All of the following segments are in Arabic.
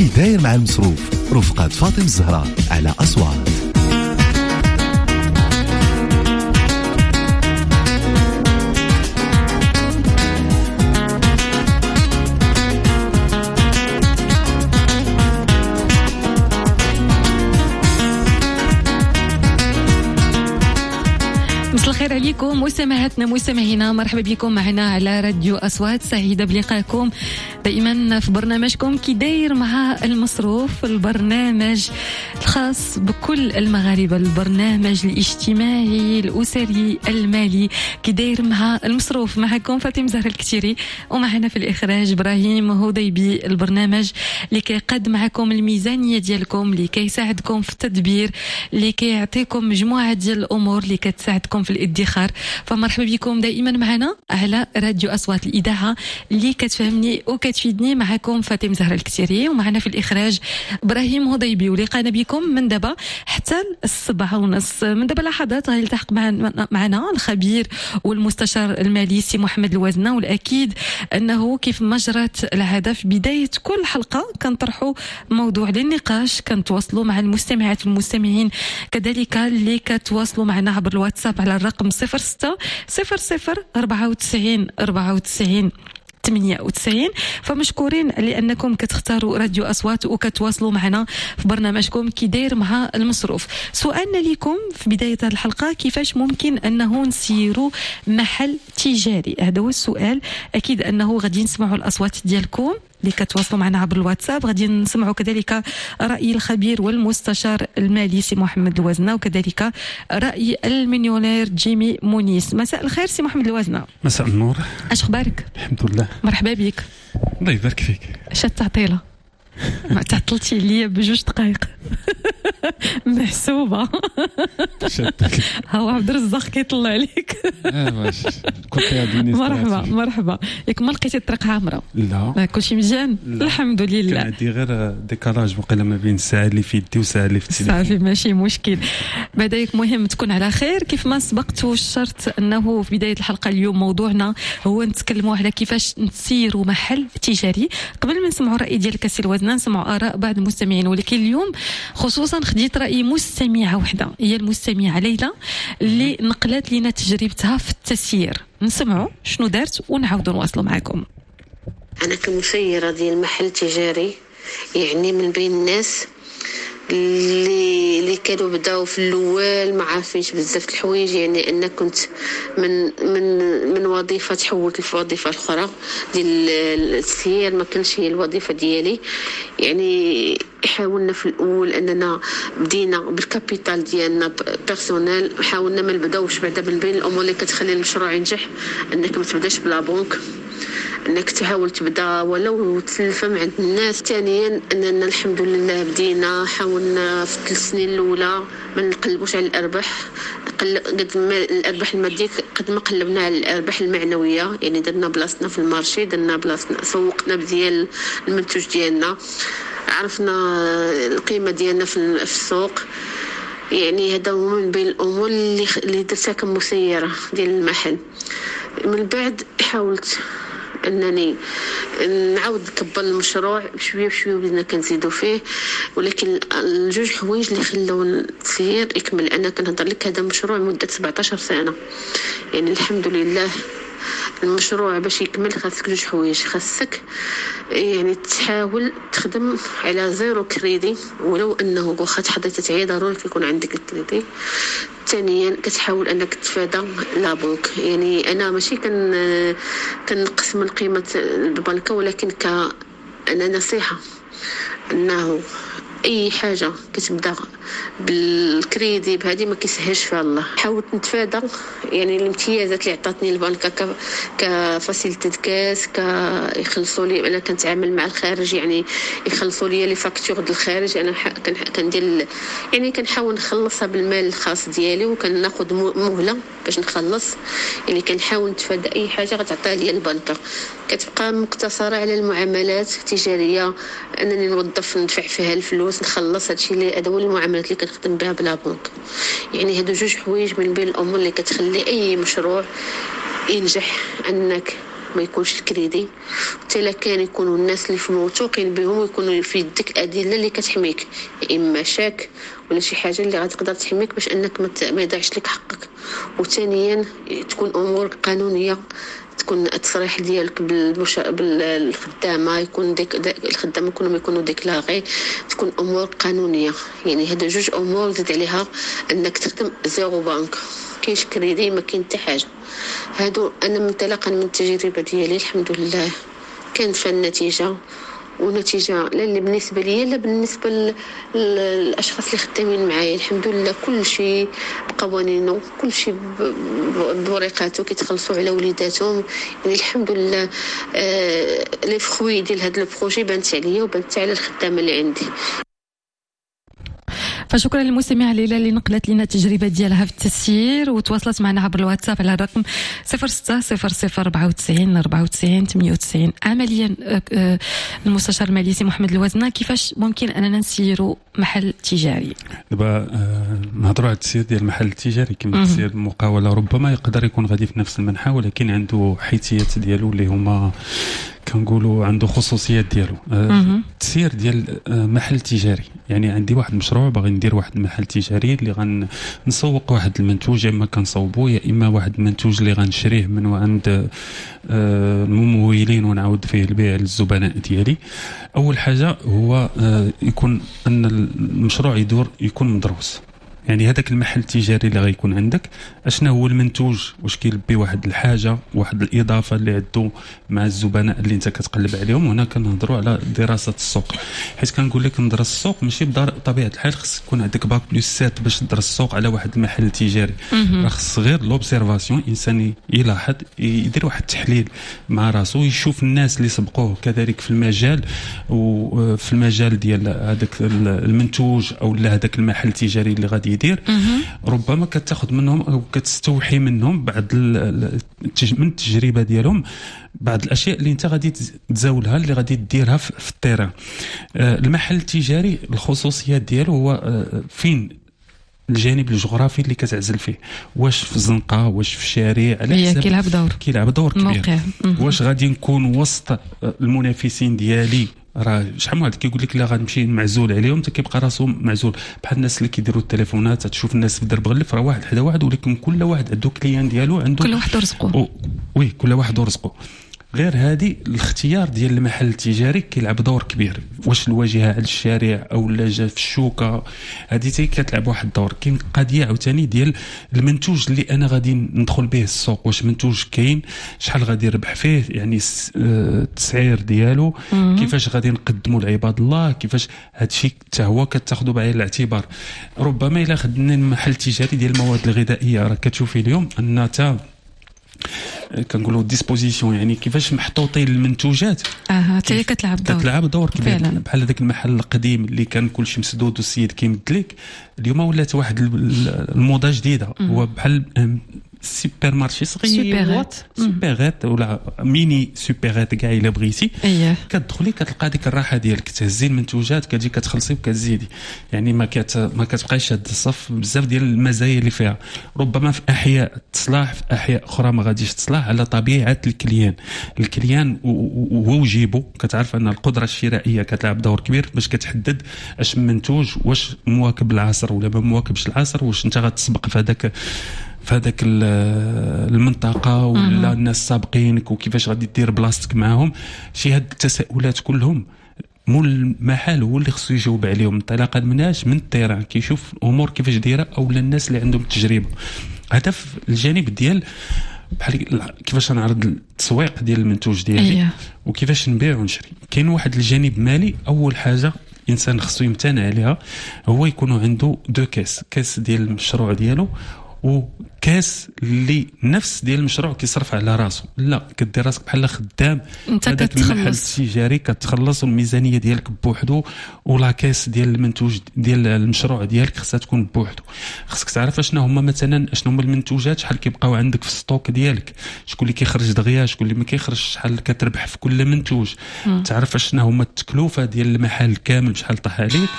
كي داير مع المصروف رفقة فاطم الزهراء على أصوات. مساء الخير عليكم مستمعاتنا مستمعينا، مرحبا بكم معنا على راديو أصوات. سعيدة بلقائكم دائما في برنامجكم كي داير مع المصروف، البرنامج الخاص بكل المغاربة، البرنامج الاجتماعي الأسري المالي كي داير مع المصروف. معكم فاطمة زهراء الكتيري، ومعنا في الإخراج إبراهيم هضيبي. البرنامج اللي كيقاد معكم الميزانية ديالكم، اللي كيساعدكم في التدبير، اللي كيعطيكم مجموعة ديال الأمور اللي كتساعدكم في الادخار. فمرحبا بكم دائما معنا على راديو أصوات، الإذاعة اللي كتفهمني وكتفيدني. معكم فاطمة زهراء الكتيري، ومعنا في الإخراج إبراهيم هضيبي، ولقانا بكم من دابا حتى 7:30. من دابا لحظات غيلتحق معنا الخبير والمستشار المالي سي محمد الوزنة. والأكيد أنه كيف ما جرت العادة في بداية كل حلقة كنطرحوا موضوع للنقاش، كنتواصلوا مع المستمعات والمستمعين كذلك اللي كتواصلوا معنا عبر الواتساب على الرقم 06 00 94 94 98. فمشكورين لأنكم كتختاروا راديو أصوات وكتواصلوا معنا في برنامجكم كي داير مع المصروف. سؤالنا لكم في بداية الحلقة: كيفاش ممكن أنه نسيروا محل تجاري؟ هذا هو السؤال. أكيد أنه غادي نسمعوا الأصوات ديالكم اللي كتواصلوا معنا عبر الواتساب، غادي نسمعوا كذلك رأي الخبير والمستشار المالي سي محمد الوزنة، وكذلك رأي المليونير جيمي مونيس. مساء الخير سي محمد الوزنة. مساء النور. اش اخبارك؟ الحمد لله. مرحبا بك. الله يبارك فيك. اش التعطيله؟ ما تعطلتي ليا بجوج دقائق. محسوبه. هو عبد الرزاق كيطلع عليك. مرحبا ياك ما لقيتي الطريق عامره؟ لا كلشي مزيان الحمد لله. كان عندي غير ديكالاج وقيله ما بين الساعه اللي في يدي والساعه اللي في التليفون. صافي ماشي مشكل. بدايك مهم تكون على خير. كيف ما سبقت وشرت انه في بدايه الحلقه اليوم موضوعنا هو نتكلموا على كيفاش نسيروا محل تجاري. قبل ما نسمعوا الراي ديالك سي الوزنة نسمعوا اراء بعض المستمعين، ولكن اليوم خصوصا خديت رأي مستمعة وحدة، هي المستمعة ليلى اللي نقلت لنا تجربتها في التسيير. نسمعوا شنو دارت ونعاودوا نواصلوا معكم. أنا كمسيرة ديال محل تجاري، يعني من بين الناس اللي كانوا بداو في الاول ما عارفينش بزاف الحوايج، يعني انا كنت من وظيفه تحولت لوظيفه اخرى ديال السير، ما كانش هي الوظيفه ديالي. يعني حاولنا في الاول اننا بدينا بالكابيتال ديالنا بيرسونيل، حاولنا ما نبداوش بعدا من بين الامور اللي كتخلي المشروع ينجح انك ما تبداش بلا بنك، انك تحاول تبدا ولو تسلفه من عند الناس. ثانيا اننا الحمد لله بدينا حاولنا في 3 سنين الاولى ما نقلبوش على الارباح، قد ما الارباح الماديه قد ما قلبنا على الارباح المعنويه. يعني درنا بلاصتنا في المارشي، درنا بلاصتنا، سوقنا مزيان المنتوج ديالنا، عرفنا القيمه ديالنا في السوق. يعني هذا هو من بين الامور اللي درتها كمسيره ديال المحل. من بعد حاولت انني نعاود نكبر المشروع بشويه بشويه، بدنا كنزيدوا فيه، ولكن الجوج حوايج اللي خلاو التسيير يكمل. انا كنهضر لك هذا مشروع مده 17 سنه، يعني الحمد لله المشروع باش يكمل خاصك جوج حوايج. خاصك يعني تحاول تخدم على زيرو كريدي، ولو انه واخا تحضرتي تعيا ضروري يكون عندك الكريدي. ثانيا كتحاول انك تتفادى لا بنك. يعني انا ماشي كنقص من قيمه البنكه، ولكن انا نصيحه انه اي حاجه كتبدا بالكريدي بهذه ما كيسهلش فيها الله. حاولت نتفادى يعني الامتيازات اللي عطاتني البنكه كفاسيلتي كاس، يخلصوا لي انا كنتعامل مع الخارج، يعني يخلصوا لي لي فاكتور ديال الخارج. انا كندير يعني كنحاول نخلصها بالمال الخاص ديالي، وكناخذ مهله باش نخلص. يعني كنحاول نتفادى اي حاجه غتعطيها لي البنكه. كتبقى مقتصره على المعاملات التجاريه، انني نوظف ندفع فيها الفلوس نخلص هادشي اللي هذا هو المعاملات اللي كنخدم بها بلا بنك. يعني هادو جوج حوايج من بين الامور اللي كتخلي اي مشروع ينجح، انك ما يكونش الكريدي، حتى الا كان يكونوا الناس اللي في موثوقين بهم ويكونوا في يدك ادله اللي كتحميك، يا اما شاك ولا شي حاجه اللي غتقدر تحميك باش انك ما يضيعش لك حقك. وثانيا تكون امور قانونيه، تكون التصريح ديالك بالخدامه يكون الخدامه يكونوا ديكلاغي، تكون امور قانونيه. يعني هذا جوج امور زيد عليها انك تخدم زيرو بنك، كاينش كريدي ما كاين حتى حاجه. هادو انا منطلقا من التجربه ديالي الحمد لله كانت فيها النتيجه، ونتيجه لا اللي بالنسبه لي لا بالنسبه للاشخاص اللي خدامين معايا. الحمد لله كل شيء بقوانينه، كل شيء بورقاته كيتخلصوا على وليداتهم. يعني الحمد لله لي فخوي ديال هذا البروجي بانت عليا وبانت على الخدامه اللي عندي. فشكرا للمستمعة ليلى اللي نقلت لنا التجربة ديالها في التسيير وتواصلت معنا عبر الواتساب على الرقم 060094 94 98. عمليا المستشار المالي سي محمد الوزنة، كيفاش ممكن أننا نسيروا محل تجاري؟ دابا نهضروا على التسيير ديال المحل التجاري كما تسيير المقاولة، ربما يقدر يكون غادي في نفس المنحى ولكن عنده حيثيات ديالو اللي هما كنقولوا عنده خصوصيات ديالو. التسيير ديال محل تجاري، يعني عندي واحد المشروع باغي ندير واحد المحل تجاري اللي غنسوق واحد المنتوج، يا اما كنصوبو يا اما واحد المنتوج اللي غنشريه من عند الممولين ونعاود فيه البيع للزبناء ديالي. اول حاجه هو يكون ان المشروع يكون مدروس، يعني هذاك المحل التجاري اللي غيكون عندك اشنا هو المنتوج، واش كيلبي واحد الحاجه واحد الاضافه اللي عندو مع الزبناء اللي انت كتقلب عليهم. هنا كنهضروا على دراسه السوق، حيت كنقول لك ندرس السوق ماشي بطبيعه الحال خص يكون عندك باك بلس 7 باش تدرس السوق على واحد المحل تجاري. راه خص غير لوبسيرفاسيون، انسان يلاحظ يدير واحد التحليل مع راسو، يشوف الناس اللي سبقوه كذلك في المجال وفي المجال ديال هذاك المنتوج او هذاك المحل التجاري اللي غادي يدير. ربما كتاخذ منهم او كتستوحي منهم بعض من التجربه ديالهم بعض الاشياء اللي انت غادي تزاولها اللي غادي ديرها في التيران. المحل التجاري الخصوصيات ديالو هو فين الجانب الجغرافي اللي كتعزل فيه، واش في الزنقه واش في الشارع، على حسب كيلعب دور كبير. واش غادي نكون وسط المنافسين ديالي، راه شحال من واحد كيقول لك لا غنمشي معزول عليهم حتى كيبقى راسو معزول، بحال الناس اللي كيديروا التليفونات تشوف الناس في درب غلف، راه واحد حدا واحد ولكن كل واحد عنده كليان ديالو، عنده كل واحد ورزقه. وي كل واحد ورزقه. غير هذه الاختيار ديال المحل التجاري كيلعب دور كبير، واش الواجهه على الشارع او لا جا في الشوكه، هذه حتى كتلعب واحد الدور. كاين قضيه عاوتاني ديال المنتوج اللي انا غادي ندخل به السوق، واش منتوج كاين شحال غادي نربح فيه، يعني التسعير ديالو كيفاش غادي نقدموا لعباد الله، كيفاش هادشي حتى هو كتاخذوا بعين الاعتبار. ربما الا خدنا المحل التجاري ديال المواد الغذائيه، راه كتشوفي اليوم ان تا كنقولوا ديسبوزيسيون، يعني كيفاش محطوطين المنتوجات حتى هي كتلعب دور كبير. بحال هذاك المحل القديم اللي كان كلشي مسدود والسيد كيمد لك، اليوم ولات واحد الموضه جديده، هو بحال سوبر مارشي صغير، سوبرات ولا ميني سوبرات كاع الا بغيتي. كتدخلي كتلقى ديك الراحه ديالك، تهزي المنتوجات كتجي كتخلصي وكتزيدي، يعني ما كتبقايش شاد الصف. بزاف ديال المزايا اللي فيها، ربما في احياء تصلاح، في احياء اخرى ما غاديش تصلاح على طبيعه الكليان وجيبو. كتعرف ان القدره الشرائيه كتلعب دور كبير باش كتحدد اش منتوج واش مواكب العصر ولا ما مواكبش العصر، واش انت غتسبق في هذاك المنطقه ولا الناس سابقينك، وكيفاش غادي دير بلاصتك معاهم. شي هاد التساؤلات كلهم مول المحل هو اللي خصو يجاوب عليهم انطلاقا مناش من التيران، كيشوف الامور كيفاش دايره او الناس اللي عندهم التجربه. هذا في الجانب ديال بحال كيفاش نعرض التسويق ديال المنتوج ديالي وكيفاش نبيع ونشري. كاين واحد الجانب مالي، اول حاجه انسان خصو يمتنع عليها هو يكونوا عنده دو كاس ديال المشروع ديالو، وكاس اللي نفس ديال المشروع كيصرف على راسو. لا كدير راسك بحال خدام هذاك المحل التجاري، كتخلص الميزانيه ديالك بوحدو، ولا كاس ديال المنتوج ديال المشروع ديالك خصها تكون بوحدو. خصك تعرف اشنا هما مثلا اشنا هما المنتوجات، شحال كيبقاو عندك في الستوك ديالك، شكون اللي كيخرج دغيا، شكون اللي ما كيخرجش، شحال كتربح في كل منتوج. تعرف اشنا هما التكلفه ديال المحل كامل بشحال طاح عليك.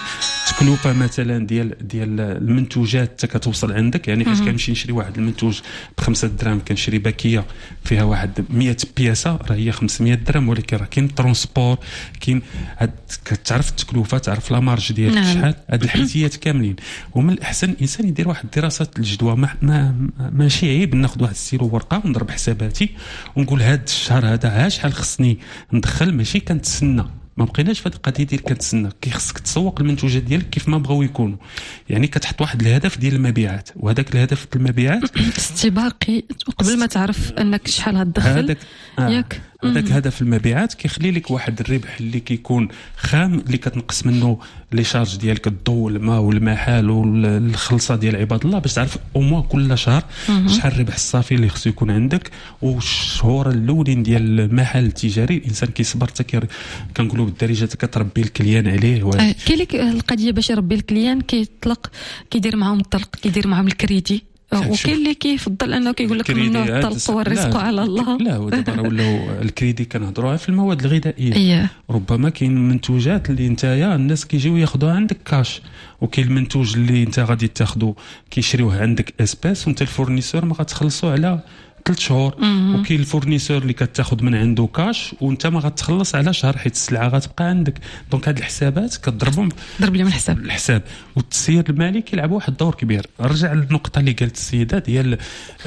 تكلفه مثلا ديال المنتوجات كتوصل عندك، يعني فاش كنمشي نشري واحد المنتوج ب5 دراهم كنشري باكيه فيها واحد 100 بياسه راه هي 500 درهم، ولكن راه كاين ترونسبور، كاين كتعرف التكلفه، تعرف لا مارج ديالك شحال، هاد الحيتيات كاملين. ومن الاحسن الانسان يدير واحد دراسه الجدوى، ماشي عيب ناخذ واحد السيرو ورقه ونضرب حساباتي ونقول هاد الشهر هذا شحال خصني ندخل، ماشي كنتسنى. ما بقيناش في هذه القضيه ديال كتسنى، خصك تسوق المنتوجات ديالك كيف ما بغاو يكونوا، يعني كتحط واحد الهدف ديال المبيعات، وهذاك الهدف ديال المبيعات استباقي قبل ما تعرف انك شحال غتدخل ياك. هذاك هدف المبيعات كيخلي لك واحد الربح اللي كيكون خام، اللي كتنقص منه لي شارج ديالك، الضوء والماء والمحال والخلصه ديال عباد الله، باش تعرف او موا كل شهر شحال الربح الصافي اللي خصو يكون عندك. والشهور الاولين ديال المحل التجاري الانسان كيصبر حتى كنقولوا بالدارجه كتربي الكليان عليه. كاين لك القضيه باش يربي الكليان كيطلق، كيدير معاهم الطلق، كيدير معاهم الكريدي، وكاين اللي كيفضل انه كيقول لك ممنوع الطلق والرزق على الله. لا ودابا ولاو الكريدي كنهضروها في المواد الغذائيه. ربما كاين منتوجات اللي نتايا الناس كيجيو ياخذوها عندك كاش، وكاين المنتوج اللي انت غادي تاخذه كيشريوه عندك اسباس، وانت الفورنيسور ما غتخلصوا على 3 شهور. وكاين الفورنيسور اللي كتاخذ من عنده كاش وانت ما غتخلص على شهر، حيت السلعه غتبقى عندك. دونك هاد الحسابات كتضربهم، ضرب لهم الحساب. والتسيير المالي كيلعب واحد الدور كبير. رجع للنقطه اللي قالت السيده ديال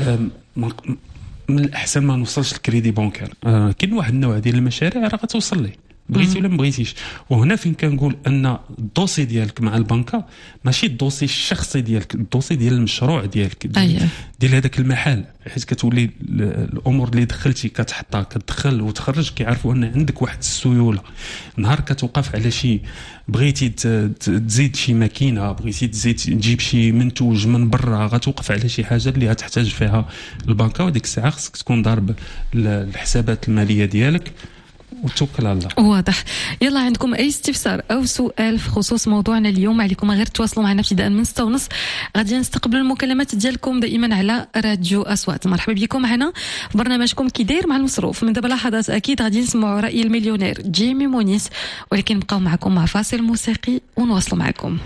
من الاحسن ما نوصلش الكريدي بونكير. كاين واحد النوع ديال المشاريع راه غتوصل ليه بغيتي ولا ما بغيتيش. وهنا فين كنقول ان الدوسي ديالك مع البنكه ماشي الدوسي الشخصي ديالك، الدوسي ديال المشروع ديالك، ديال هذاك المحل، حيت كتولي الامور اللي دخلتي كتحطها، كتدخل وتخرج، كيعرفوا ان عندك واحد السيوله. نهار كتوقف على شي، بغيتي تزيد شي ماكينه، بغيتي تجيب شي منتوج من برا، غتوقف على شي حاجه اللي غتحتاج فيها البنكه، وديك الساعه خصك تكون ضارب الحسابات الماليه ديالك وتوكل على الله. واضح. يلا عندكم اي استفسار او سؤال في خصوص موضوعنا اليوم، عليكم غير تواصلوا معنا ابتداء من 6:30. غادي نستقبلوا المكالمات ديالكم دائما على راديو اصوات. مرحبا بكم معنا في برنامجكم كي داير مع المصروف. من دابا لحظات اكيد غادي نسمعوا راي المليونير جيمي مونيس، ولكن نبقاو معكم مع فاصل موسيقي ونواصلوا معكم.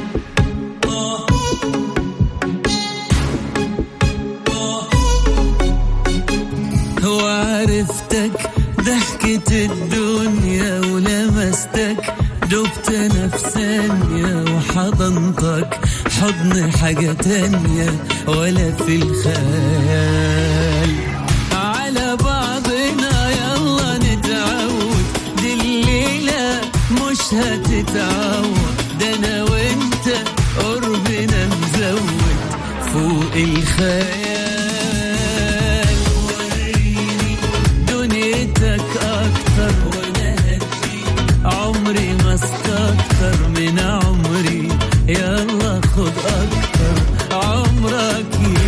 وعرفتك ضحكة الدنيا ولمستك، دبت نفسانية وحضنتك حضن حاجة تانية ولا في الخيال. على بعضنا يلا نتعود، دي الليلة مش هتتعود، ده انا وانت قربنا مزود فوق الخيال. أكتر وأنا هدي عمري ما استكتر من عمري، يلا خد أكتر عمرك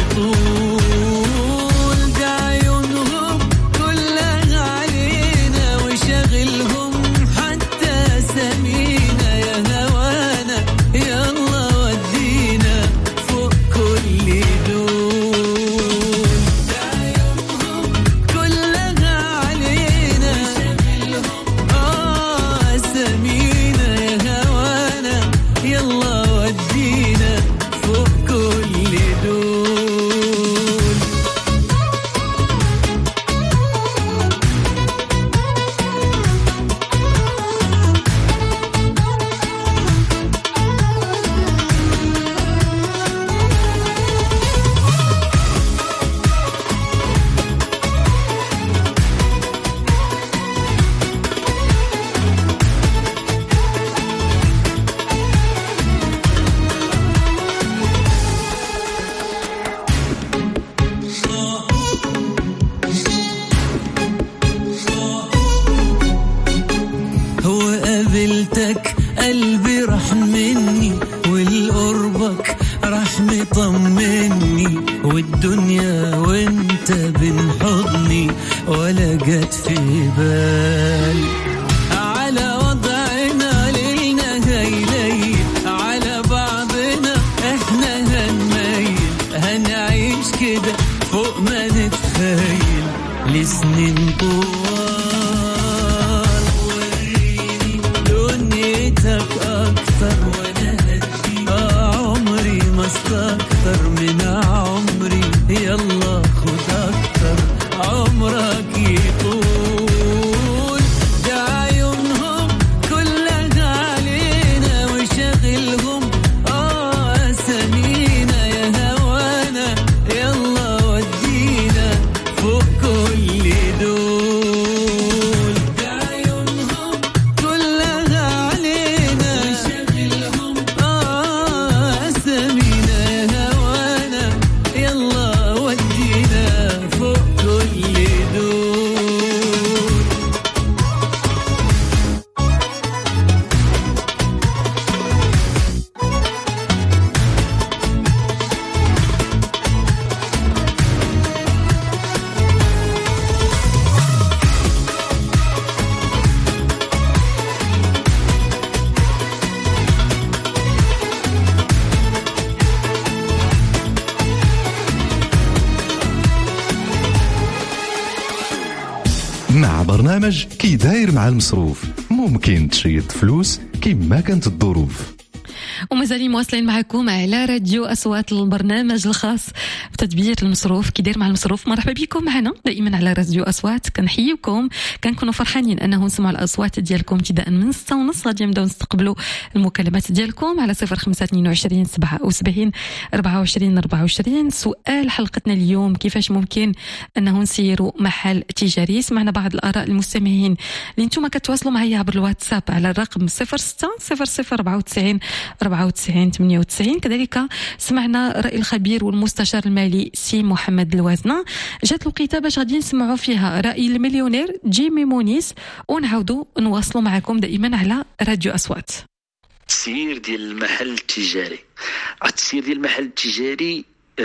يطول. ده عيونهم كلها علينا وشغلهم حتى سمينا، يا هوانا يلا ودينا فوق كل دول. ده عيونهم كلها قلبي راح مني والقربك راح مطمني، والدنيا وانت بين حضني ولا جت في بال. على وضعنا ليلنا هيليل، على بعضنا احنا هنميل، هنعيش كده فوق ما نتخيل لسنين طوال. وريني دنيتك اكتر وانا البرنامج كي داير مع المصروف. ممكن تشيط فلوس كما كانت الظروف. ومازالين مواصلين معكم على راديو أصوات، البرنامج الخاص بتدبير المصروف كي داير مع المصروف. مرحبا بكم معنا دائما على راديو أصوات. كنحييكم، كنكونوا فرحانين أنه نسمعوا الأصوات ديالكم ابتداء من 6:30. غادي نبداو نستقبلوا المكالمات ديالكم على 0522 77 24 24. سؤال حلقتنا اليوم: كيفاش ممكن أنه نسيروا محل تجاري؟ سمعنا بعض الآراء المستمعين اللي انتم كتواصلوا معايا عبر الواتساب على الرقم 06 00 94 94 98. كذلك سمعنا رأي الخبير والمستشار المالي سي محمد الوازنة. جات الوقيته باش غادي نسمعوا فيها رأي المليونير جيمي مونيس، ونعاودوا نواصلوا معكم دائما على راديو أصوات. التسيير ديال المحل التجاري، التسيير ديال المحل التجاري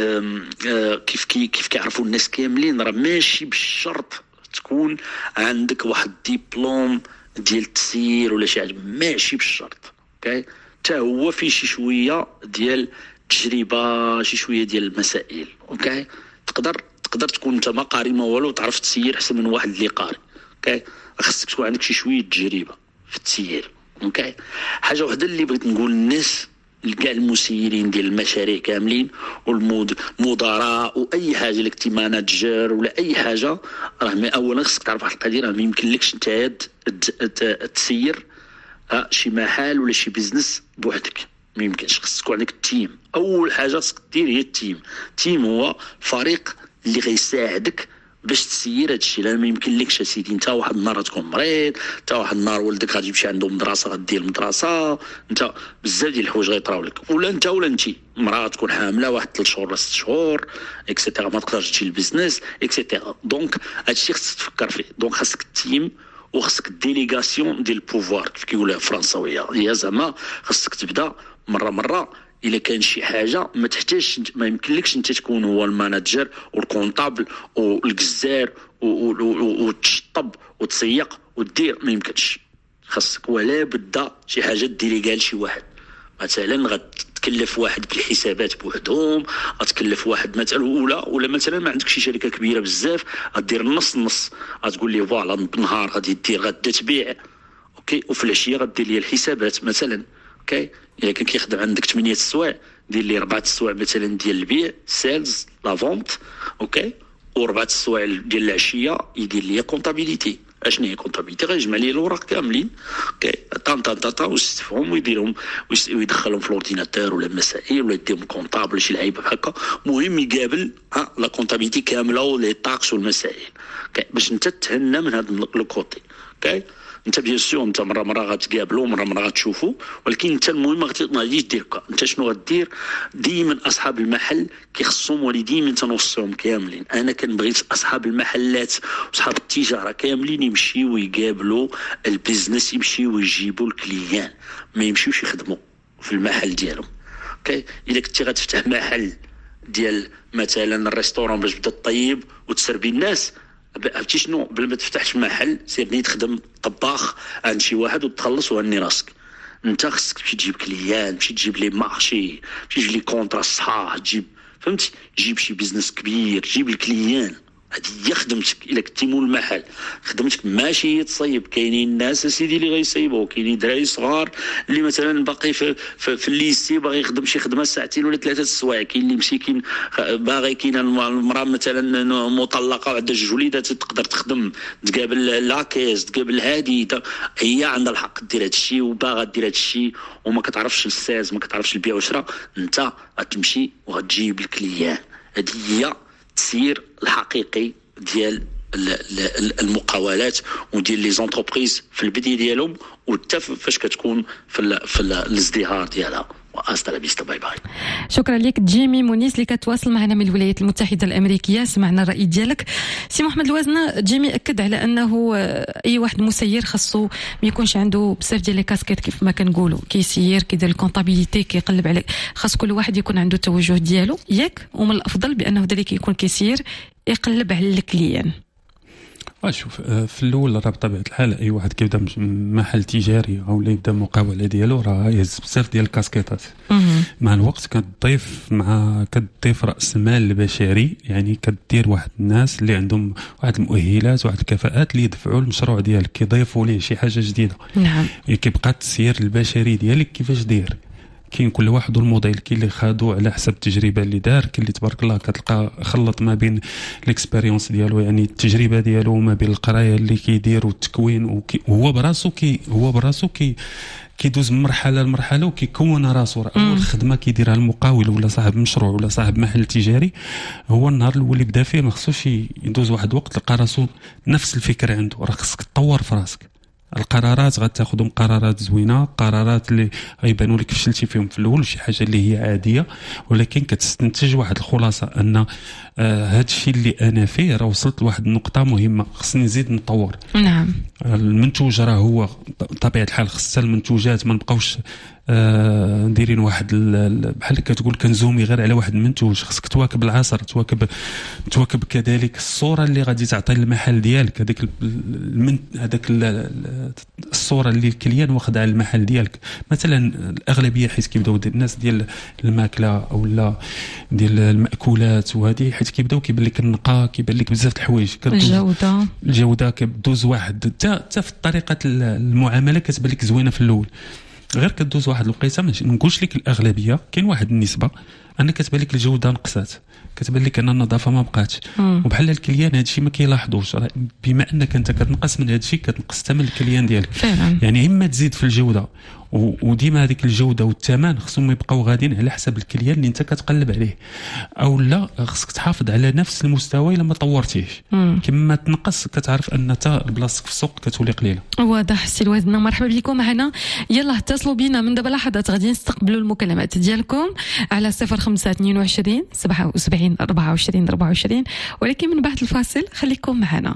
كيف كيعرفوا الناس كاملين، راه ماشي بالشرط تكون عندك واحد ديبلوم ديال التسيير ولا شي حاجه، ماشي بالشرط. اوكي، حتى هو فيه شي شويه ديال تجربه، شي شويه ديال المسائل. اوكي، تقدر تكون انت ما قاري ما والو تعرف تسير احسن من واحد اللي قاري. اوكي، خاصك تكون عندك شي شويه تجربه في التسيير. اوكي، حاجه وحده اللي بغيت نقول للناس، لكاع المسيرين ديال المشاريع كاملين والمدراء واي حاجه لك تي ماناجر ولا اي حاجه، راه اولا خصك تعرف واحد القضيه، راه ما يمكنلكش انت تسير شي محل ولا شي بيزنس بوحدك، ما يمكنش. خصك تكون عندك التيم. اول حاجه خصك دير هي التيم هو فريق اللي غيساعدك باش تسير هادشي. لا ما يمكنلكش اسيدي انت واحد النهار تكون مريض، انت واحد النهار ولدك غادي يمشي عنده مدرسه غدير المدرسه، انت بزاف ديال الحوايج غيطراو لك، ولا انت مراه تكون حامله واحد 3 شهور ولا 6 شهور اكسيتيرا، ما تقدرش تجي للبيزنس اكسيتيرا. دونك هادشي خصك تفكر فيه. دونك خصك التيم وخصك الديليغاسيون ديال البوفوار كيف كيقولها الفرنساويه، هي زعما خصك تبدا مره الا كان شي حاجه ما تحتاجش، ما يمكنلكش انت تكون هو الماناجر والكونطابل والجزار وتشطب وتسيق وتدير، ما يمكنش. خاصك ولا بدا شي حاجه ديليغا لشي واحد. مثلا غتكلف واحد بالحسابات بوحدهم، غتكلف واحد مثلا ولا مثلا ما عندك شي شركه كبيره بزاف غدير نص غتقول لي فوالا بالنهار غادي دير غدا تبيع، اوكي، وفي العشيه غدير لي الحسابات مثلا. اوكي، الا كان كيخدم عندك 8 السوايع دير لي 4 السوايع مثلا ديال البيع سيلز لا فونت، اوكي، و4 السوايع ديال العشيه يدير لي كونطابيليتي. اشنو هي كونطابيليتي؟ غيجمع لي الاوراق كاملين، اوكي، طا ويستفهم ويديرهم ويدخلهم في الاورديناتور ولا مسائل ولا يديهم كونطابل شي لعيبه هكا. مهم يقابل لا كونطابيليتي كامله ولي طاكس والمسائل، اوكي، باش انت تهنى من هذا الكوتي. اوكي، انت بيان سور انت مره غتقابلوا مره غتشوفوا، ولكن انت المهم ما غاديش دير هكا. انت شنو غدير؟ ديما اصحاب المحل كيخصهم وليدين تنوصيهم كاملين. انا كنبغي اصحاب المحلات واصحاب التجاره كاملين يمشيو يقابلوا البيزنس، يمشيو يجيبوا الكليان، ما يمشيوش يخدموا في المحل ديالهم. اوكي، الا كنتي غتفتح محل ديال مثلا الريستورون باش تبدا طيب وتسربي الناس، عرفتي شنو؟ بلا ما تفتحش محل سيرني تخدم طباخ عند شي واحد وتخلص وهني راسك. انت خصك تمشي تجيب كليان، تمشي تجيب لي مارشي، تمشي تجيب لي كونطرا صحاح، تجيب فهمتي، جيب شي بيزنس كبير، جيب الكليان. هذه هي خدمتك. الا كنتي مول المحل خدمتك ماشي تصيب. كاينين الناس اسيدي اللي غيصيبوا، كاينين دراري صغار اللي مثلا باقي في الليسي باغي يخدم شي خدمه ساعتين ولا 3 السوايع، كاين اللي مسكين باغي، كاين المراه مثلا مطلقه وعندها 2 وليدات تقدر تخدم، تقابل لاكيز، تقابل هادي، هي عندها الحق دير هذا الشيء وباغا دير هذا الشيء وما كتعرفش الساز، ما كتعرفش البيع والشراء، انت غتمشي وغتجيب الكليان. هذه هي التسيير الحقيقي ديال المقاولات وديال لي زونتربريز في البدايه ديالهم وحتى فاش كتكون في الازدهار ديالها. واستا لا فيستا، باي باي. شكرا لك جيمي مونيس اللي كتواصل معنا من الولايات المتحده الامريكيه. سمعنا الراي ديالك سي محمد الوازنه. جيمي اكد على انه اي واحد مسير خاصو ما يكونش عنده بزاف ديال لي كاسكيت كيف ما كنقولوا، كيسير كيدير الكونطابيليتي كيقلب على، خاص كل واحد يكون عنده التوجه ديالو ياك. ومن الافضل بانه ذلك يكون كيسير يقلب على الكليان. شوف في الاول راه بطبيعه الحال اي واحد كيبدا محل تجاري او اللي يبدا مقاوله ديالو راه يهز بزاف ديال الكاسكيطات. مع الوقت كتضيف راس المال البشري، يعني كدير واحد الناس اللي عندهم واحد المؤهلات واحد الكفاءات اللي يدفعوا المشروع ديالك، كيضيفوا ليه شي حاجه جديده. نعم. كيبقى التسيير البشري ديالك كيفاش داير. كاين كل واحد والموديل، كاين اللي خادو على حسب التجربه اللي دار، كاين اللي تبارك الله كتلقى خلط ما بين الاكسبيريونس ديالو، يعني التجربه ديالو، وما بين القرايه اللي كيدير والتكوين، وهو براسو كيدوز من مرحله لمرحله وكيكون راسو. اول خدمه كيديرها المقاول ولا صاحب مشروع ولا صاحب محل تجاري، هو النهار الاول اللي بدا فيه ما خصوش يدوز واحد الوقت لقى راسو نفس الفكره عنده. راه خصك تطور في راسك. القرارات غتاخذهم قرارات زوينه، قرارات اللي غيبانوا لك فشلتي فيهم في الاول، شي حاجه اللي هي عاديه، ولكن كتستنتج واحد الخلاصه ان هذا الشيء اللي انا فيه راه وصلت لواحد النقطه مهمه، خصني نزيد نطور. نعم. المنتوج راه هو طبيعه الحال خصها المنتوجات ما نبقاوش دايرين واحد بحال كتقول كنزومي غير على واحد المنتوج. خصك تواكب العصر، تواكب كذلك الصوره اللي غادي تعطي المحل ديالك، هذاك الصوره اللي الكليان واخد على المحل ديالك. مثلا الاغلبيه حيت كيبداو الناس ديال الماكله او لا ديال المأكولات وهذه، حيت كيبداو كيبان لك النقاء، كيبان لك بزاف د الحوايج، الجوده كدوز واحد حتى في طريقه المعامله كتبان لك زوينه في الاول، غير كدوز واحد الوقيته. ما نقولش لك الاغلبيه، كاين واحد النسبه ان كتبان لك الجوده نقصات، كتبان لك ان النظافه ما بقاتش، وبحال الكليان هذا الشيء ما كيلاحظوش. بما انك انت كتنقص من هذا الشيء كتنقص ثمن الكليان ديالك فعلا. يعني اما تزيد في الجوده، وديما هذيك الجوده والثمن خصهم يبقاو غاديين على حسب الكليان اللي انت كتقلب عليه، او لا خصك تحافظ على نفس المستوى الا ما طورتيش. كما تنقص كتعرف ان حتى بلاصتك في السوق كتولي قليله. واضح سي الوزن. مرحبا بكم معنا، يلا اتصلوا بينا من دابا لحظات غادي نستقبلوا المكالمات ديالكم على 0522 77 24 24، ولكن من بعد الفاصل خليكم معنا.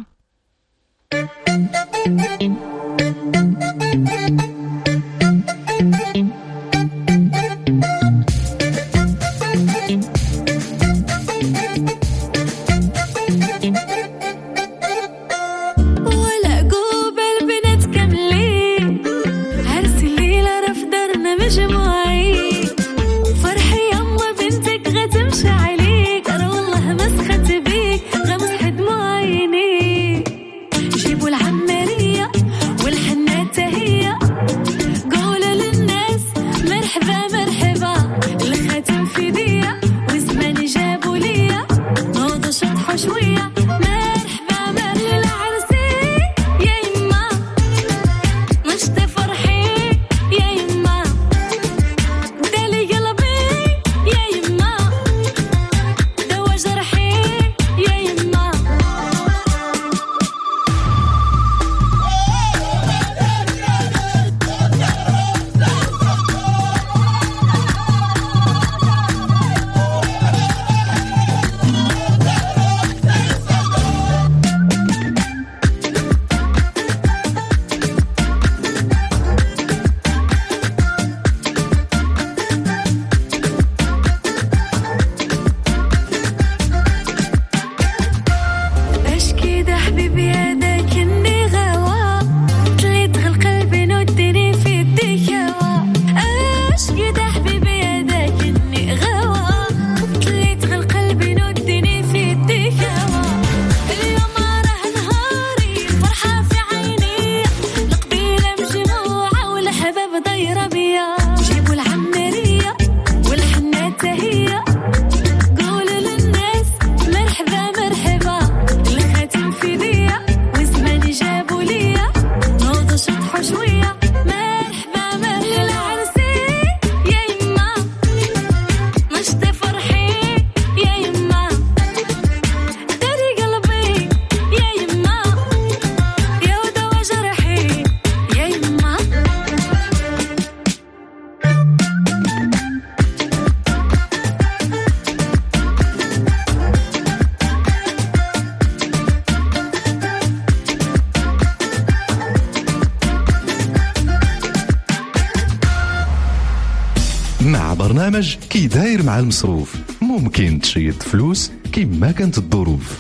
مع برنامج كي داير مع المصروف ممكن تشيد فلوس كما كانت الظروف.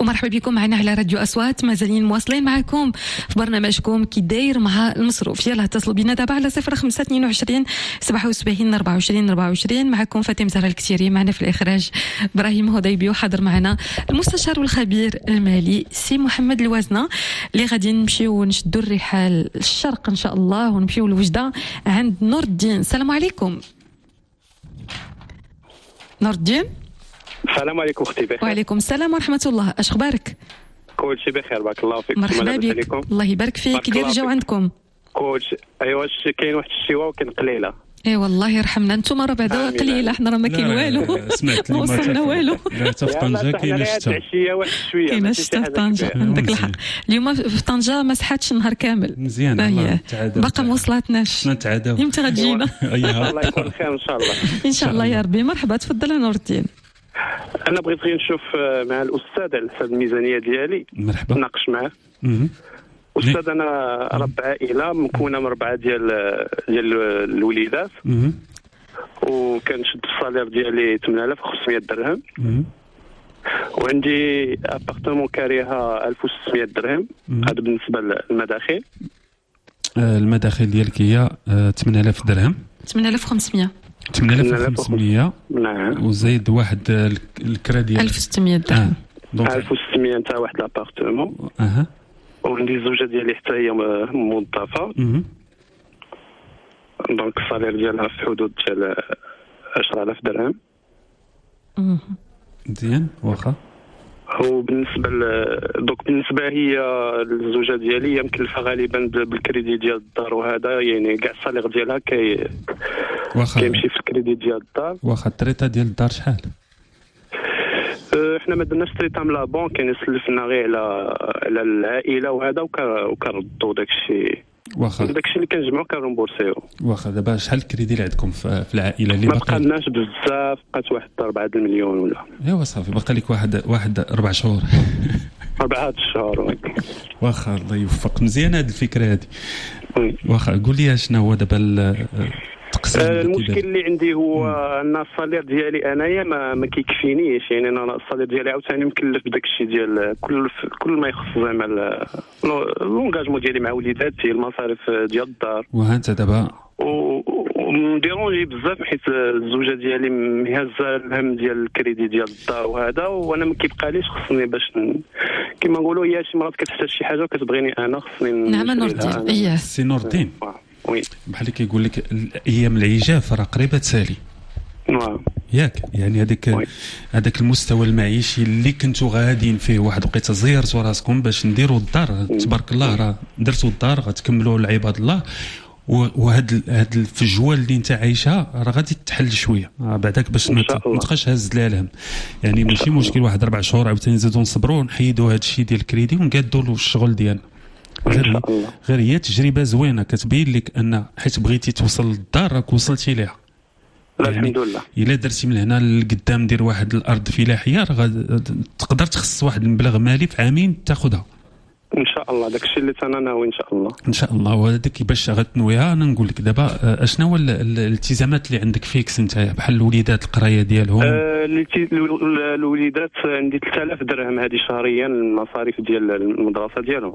ومرحبا بكم معنا على راديو أصوات. مازالين مواصلين معكم في برنامجكم كي داير مع المصروف. يلا اتصلوا بنا دابا على 0522 77 24 24. معكم فاطمة زهرة الكتيري، معنا في الإخراج إبراهيم هضيبي، وحاضر معنا المستشار والخبير المالي سي محمد الوازنة، اللي غادي نمشيو ونشدوا الرحال الشرق إن شاء الله ونمشيو لوجدة عند نور الدين. السلام عليكم نور الدين. السلام عليكم اختي. بخير. وعليكم السلام ورحمة الله. اش اخبارك؟ كلشي بخير بارك الله فيك. مرحبا بك. الله يبارك فيك. كي داير الجو عندكم؟ كلشي ايوا كاين واحد الشتيوه وكاين قليله. اي والله يرحمنا. انتم راه بعدا قليله، حنا راه ما كاين والو. سمعت ما وصلنا والو. حتى في طنجه كاينه الشتا. العشيه واحد شويه كاينه الشتا في طنجه. عندك الحق. اليوم في طنجه ما سحاتش النهار كامل. مزيان. باقا ما وصلتناش. نتعاداو. امتى غتجينا؟ الله يكون خير ان شاء الله. ان شاء الله يا ربي. مرحبا، تفضل نور الدين. انا بغيت غير نشوف مع الاستاذ على حساب الميزانيه ديالي. مرحبا. نناقش معاه. استاذ انا رب عائله مكونه من 4 ديال الوليدات. وكنشد الصالير ديالي 8500 درهم. وعندي ابارتمون كاريها 1600 درهم. هذا بالنسبه للمداخل. المداخل ديالك هي 8000 درهم. 8500. 8500. نعم. وزايد واحد الكريدي 1600 درهم. 1600 نتاع واحد لابارتمون. وعندي الزوجه ديالي حتى هي موظفه. دونك الصالير ديالها في حدود ديال 10000 درهم. مزيان. واخا. وبالنسبه بالنسبه هي الزوجه ديالي هي مكلفه غالبا بالكريدي ديال الدار، وهذا يعني كاع الصالير ديالها كيمشي في الكريدي ديال الدار. واخا التريطه ديال الدار شحال؟ احنا ما درناش تريطه من لا بونك، يعني سلفنا غير على العائله وهذا، وكنردوا داكشي. واخا داكشي اللي كنجمعو كنرمبورسيو. واخا دابا شحال الكريدي اللي عندكم في العائله اللي باقي؟ ما بقالناش بزاف، بقات واحد 4 المليون ولا. ايوا صافي، باقي لك واحد 4 شهور. 4 شهور. واخا الله يوفق. مزيان هذه الفكره هذه. واخا قول لي شنو هو دابا التقسيم. المشكل اللي عندي هو ان الصالير ديالي انايا ما كيكفينيش، يعني انا الصالير ديالي عاوتاني مكلف بداك الشيء ديال كل ما يخص زعما لونغاجمون ديالي مع وليداتي، المصاريف ديال الدار. وها انت دابا ومديرونجي بزاف حيت الزوجه ديالي مهزه الهم ديال الكريدي ديال الدار وهذا، وانا ما كيبقاليش خصني باش كما نقولوا هي شي مرات كتحتاج شي حاجه وكتبغيني انا خصني. نعم نور الدين. سي نور الدين. وي بحال كيقول لك ايام العجاف راه قريبه تسالي. ياك يعني هذاك المستوى المعيشي اللي كنتو غاديين فيه، واحد وقيته زيرتوا راسكم باش نديروا الدار، تبارك الله راه درتوا الدار، غتكملوا لعباد الله. وهاد الفجوه اللي انت عايشها راه غادي تحل شويه بعداك باش ما تبقاش هز لها الهم. يعني ماشي مشكل واحد 4 شهور عاوتاني نزيدوا نصبروا ونحيدوا هذا الشيء ديال الكريدي ونقادوا له الشغل ديالنا. غير هي تجربه زوينه كتبين لك ان حيت بغيتي توصل للدار راك وصلتي ليها. يعني الحمد لله. الا درتي من هنا للقدام دير واحد الارض فلاحيه راه تقدر تخصص واحد المبلغ مالي في عامين تاخذها ان شاء الله. داكشي اللي انا ناوي ان شاء الله. ان شاء الله. وهذاك كيفاش غتنويها انا نقول لك دابا اشنو هو الالتزامات اللي عندك فيكس انت بحال الوليدات القرايه ديالهم؟ الوليدات عندي 3000 درهم هذه شهريا المصاريف ديال المدرسه ديالهم.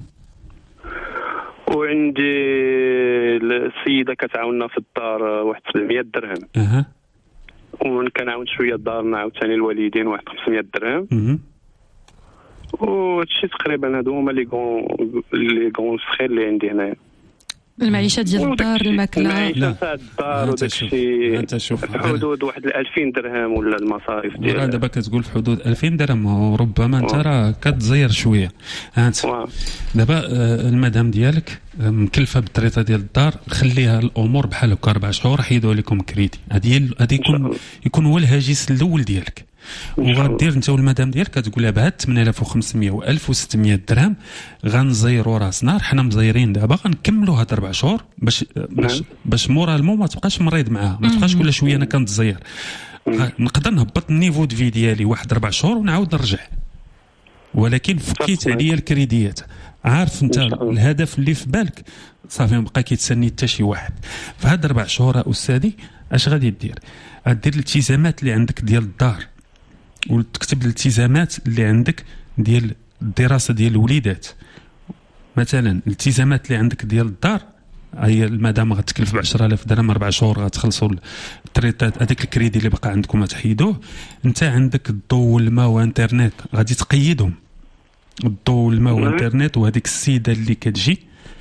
وعندي السيده كتعاوننا في الدار واحد 700 درهم. وكنعاون شويه دارنا عاوتاني الوالدين واحد 500 درهم. وهادشي تقريبا هادو هما لي غون فخير اللي عندي هنايا. المعيشه ديال الدار، الماكله، لا الدار وداكشي انت شوف في حدود واحد 2000 درهم ولا المصاريف ديالها. دابا كتقول في حدود 2000 درهم وربما انت راه كتزير شويه. انت دابا المدام ديالك مكلفه بالطريطه ديال الدار، خليها الامور بحال هكا 4 شهور حيدوا عليكم كريدي. هذه يكون هو الهاجس الاول ديالك. وغادير انت والمدام ديالك كتقول لها بهاد 8500 و 1600 درهم غنزيروا راسنا، حنا مزيرين دابا غنكملوا هاد 4 شهور باش مورالمون ما تبقاش مريض معاها، ما تبقاش كل شويه انا كنتزير. نقدر نهبط النيفو دو في ديالي واحد 4 شهور ونعاود نرجع، ولكن فكيت عليا الكريديات. عارف انت الهدف اللي في بالك صافي ما بقى كيتسني حتى شي واحد. فهاد 4 شهور استاذي اش غادي دير؟ غدير الالتزامات اللي عندك ديال الدار، وتكتب الالتزامات اللي عندك ديال الدراسه ديال الوليدات. مثلا الالتزامات اللي عندك ديال الدار هي المدام غتكلف ب 10,000 درهم 4 شهور غتخلصوا التريطات، هذاك الكريدي اللي بقى عندكم ما تحيدوه. انت عندك الضوء والماء وانترنت غادي تقيدهم، الضوء والماء وانترنت، وهذيك السيده اللي كتجي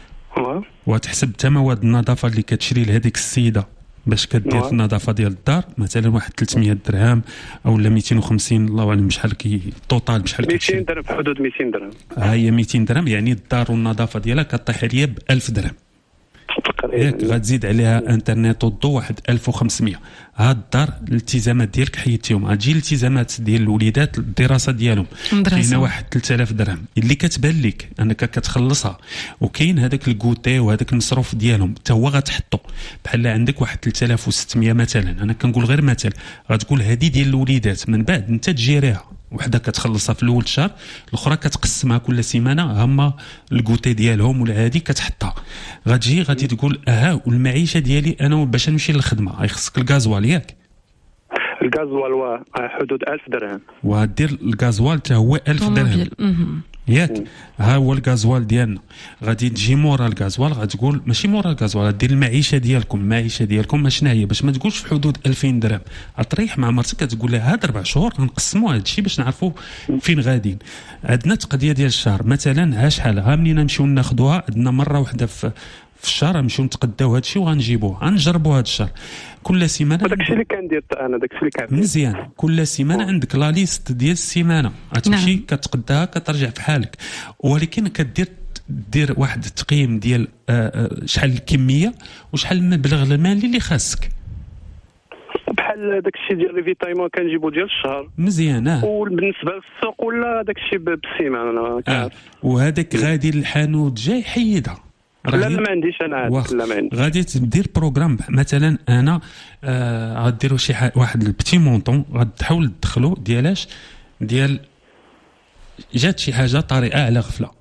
وتحسب حتى مواد النظافه اللي كتشري لهذيك السيده باش كدير في النظافه ديال الدار، مثلا واحد 300 درهم او 250 الله اعلم بشحال التوتال بشحال 200 درهم في حدود 200 درهم. ها هي 200 درهم، يعني الدار والنظافه ديالها كطيح عليا ب 1000 درهم. ياك غتزيد عليها انترنت والضوء واحد 1500. هاد الدار الالتزامات ديالك حيدتيهم، غتجي الالتزامات ديال الوليدات الدراسه ديالهم كاينه واحد 3000 درهم اللي كتبان لك انك كتخلصها، وكاين هذاك الكوتي وهذاك المصروف ديالهم حتى هو غتحطو. بحال عندك واحد 3600 مثلا، انا كنقول غير مثال، غتقول هذه ديال الوليدات، من بعد انت تجيريها وحده كتخلصها في الاول الشهر، الاخرى كتقسمها كل سيمانه، هما الكوتي ديالهم والعادي كتحطها. غادي تقول والمعيشه ديالي انا باش نمشي للخدمه غيخصك الغازوال، ياك الغازوال حدود 1000 درهم، ودير الغازوال حتى هو 1000 درهم ياك. ها هو الغازوال ديالنا. غادي تجي مورا الغازوال غتقول ماشي مورا الغازوال، غدير المعيشه ديالكم شنو هي، باش ما تقولش في حدود 2000 درهم. غتريح مع مرتك كتقول لها هاد 4 شهور غنقسموا هذا الشيء باش نعرفوا فين غاديين. عندنا تقضيه ديال الشهر مثلا، ها شحال، ها منين نمشيو ناخذوها، عندنا مره واحده في الشهر نمشيو نتقداو هذا الشيء وغنجيبوه غنجربوا هذا الشهر. كل سيمانه داكشي اللي كندير انا، داكشي اللي كنعرف مزيان. كل سيمانه عندك لا ليست ديال السيمانه، غتمشي كتقداها كترجع في حالك، ولكن كدير واحد التقييم ديال شحال الكميه وشحال المبلغ المالي اللي خاصك. بحال داكشي ديال ريفيتايمون كنجيبو ديال الشهر مزيان. وبالنسبه للسوق ولا داكشي بالسيمانه وهذاك غادي للحانوت جاي حيدها. لا ما عنديش انا، لا ما عنديش. غادي تدير بروغرام مثلا، انا غديروا شي واحد البتي مونطون غتحاول تدخلوا ديالاش ديال جات شي حاجه طريقه على غفله.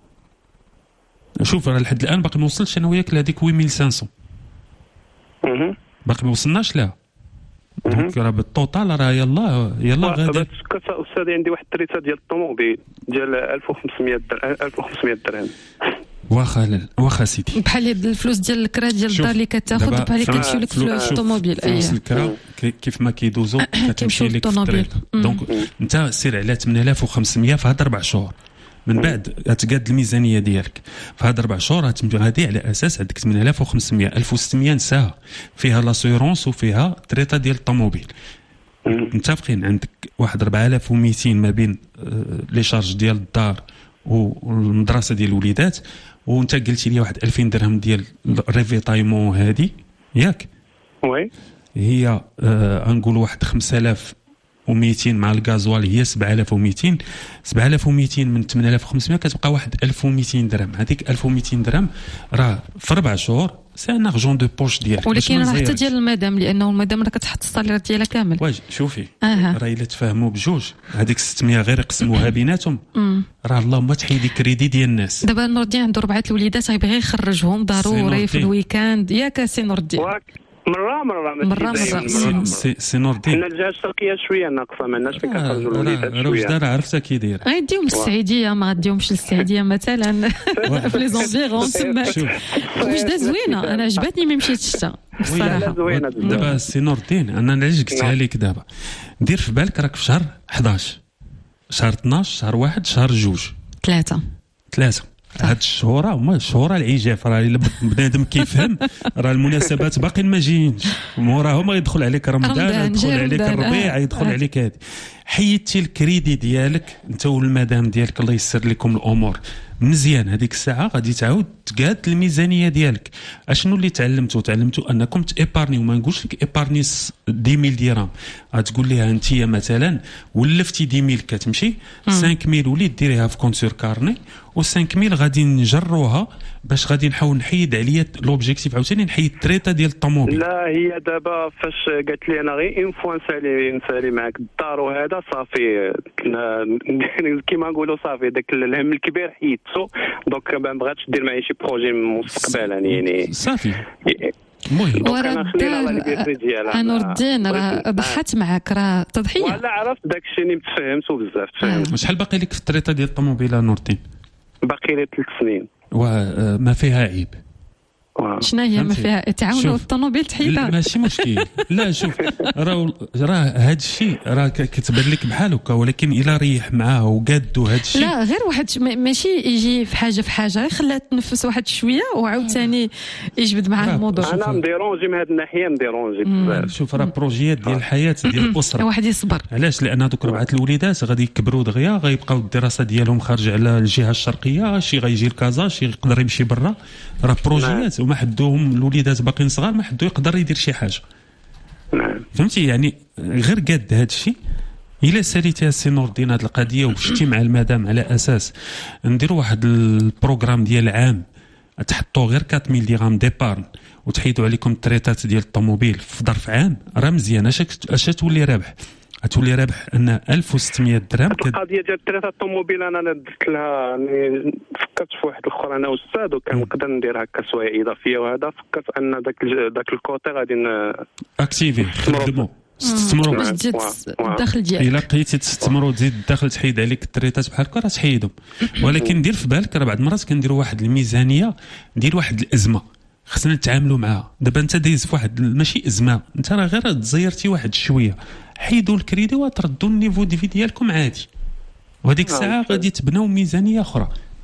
شوف راه لحد الان باقي ما وصلتش انا وياك لهذيك 8500 باقي ما وصلناش لها. دونك راه بالطوطال راه يلا غادي. استاذ عندي واحد التريته ديال الطوموبيل ديال 1500 درهم. واخا سيدي، بحال الفلوس ديال الكرا ديال الدار اللي كتاخذ، بحال اللي كتمشي لك في الطوموبيل. فلوس الكرا كيف ما كيدوزو كتمشي لك في الطريق. دونك انت سير على 8500 في هاد 4 شهور. من بعد تقاد الميزانيه ديالك في هاد 4 شهور غادي على اساس عندك 8500 1600 نساها، فيها لاسيرونس وفيها تريطه ديال الطوموبيل. متفقين عندك واحد 4200 ما بين لي شارج ديال الدار والمدرسه ديال الوليدات، وانت قلتي لي واحد 2000 درهم ديال الريفيتايمون هذه، ياك وي هي غنقول واحد 5200 مع الغازوال هي 7200. 7200 من 8500 كتبقى واحد 1200 درهم. هذيك 1200 درهم راه في 4 شهور سي ان ارجون دو بوش ديالك، ولكن راه حتى ديال المدام، لانه المدام راه كتحط الصالير ديالها كامل. واش شوفي راه الا تفاهموا بجوج هذيك 600 غير يقسموها بيناتهم، راه اللهم تحيدي كريدي ديال الناس. دابا نور الدين عنده 4 الوليدات غيبغي يخرجهم ضروري في الويكاند، ياك سي نور الدين؟ مرة سي نور الدين. حنا الجهه الشرقيه شويه ناقصه، ما عندناش فين كنخرجوا الوليدات شويه. راه واش دار عرفتها كي داير. غيديهم للسعيديه، ما غاديهمش للسعيديه مثلا في لي زونفيرون تماك. وجده زوينه، انا عجبتني ما مشيتش حتى بصراحه. دابا سي نور الدين انا علاش قلتها لك دابا، دير في بالك راك في شهر 11، شهر 12، شهر 1، شهر 2، 3. هاد الشهور هما شهور العجاف، راه الا بنادم كيفهم راه المناسبات باقي ما جايينش، موراهم يدخل عليك رمضان، يدخل عليك الربيع، يدخل عليك هادي. حيدتي الكريدي ديالك انت والمدام ديالك، الله يسر لكم الامور مزيان. هذيك الساعه غادي تعاود تقاد الميزانيه ديالك. اشنو اللي تعلمتوا انكم تيبارنيو. ما نقولش لك ايبارني 10000 درهم، غتقول ليها انت مثلا ولفتي 10000 كتمشي 5000 وليد ديريها في كونت سور كارني، و5000 غادي نجروها باش غادي نحاول نحيد عليا لوبجيكتيف عاوتاني نحيد التريطه ديال الطوموبيل. لا هي دابا فاش قالت لي انا غير اون فوا نسالي معاك الدار وهذا صافي كيما نقولوا صافي داك الهم الكبير حيدتو. دونك ما بغاتش دير معايا شي بروجي مستقبلا يعني صافي. المهم ورا الدار نور الدين راه ضحت معك، راه تضحيه. ولا عرفت داك الشيء اللي تفهمته بزاف تفهمت. شحال باقي لك في الطريطه ديال الطوموبيله نور الدين؟ باقي لي 3 سنين وما فيها عيب. شنو هي ما فيها تعاونوا الطوموبيل تحيدها؟ ماشي مشكل. لا شوف راه هذا الشيء راه كتبان لك بحال هكا، ولكن الا ريح معاه وقادو هذا الشيء لا غير واحد ماشي يجي في حاجه خلاه تنفس واحد شويه وعاود ثاني يجبد معاه الموضوع. انا مديرونجي من هذه الناحيه مديرونجي بزاف. شوف راه بروجيات ديال الحياه ديال الاسره واحد يصبر. علاش؟ لان هذوك 4 الوليدات غادي يكبروا دغيا، غيبقاو الدراسه ديالهم خارج على الجهه الشرقيه، شي غيجي لكازا، شي يقدر يمشي برا. راه بروجيات وما حدوهم الوليدات باقيين صغار، ما حدو يقدر يدير شي حاجه. فهمتي يعني غير قاد هذا الشيء. الا ساليتي السي نور الدين هذه القضيه ومشيتي مع المدام على اساس نديروا واحد البروغرام ديال عام تحطوا غير 4000 درهم ديبارن وتحيدوا عليكم التريطات ديال الطوموبيل في ظرف عام، راه مزيان. اش تولي رابح؟ تولي رابح ان 1600 درهم. القضيه ديال التريطات الطوموبيل انا درت لها فكرت في واحد الاخر انا استاذ وكان نقدر ندير هكا سوايع اضافيه، وهذا فكرت ان داك الكوتي غادي اكتيفي نخدموا تستثمروا باش تزيد الدخل ديالك. الا بقيتي تستثمروا تزيد الدخل تحيد عليك التريطات بحال هكا راه تحيدهم. ولكن دير في بالك راه بعض المرات كنديروا واحد الميزانيه ديال واحد الازمه خصنا نتعاملوا معها. دابا انت دايز في واحد ماشي ازمه، انت راه غير تزيرتي واحد شويه، حيدوا الكريدي وتردوا النيفو دي في ديالكم عادي، وهذيك الساعه غادي تبناو ميزانيه اخرى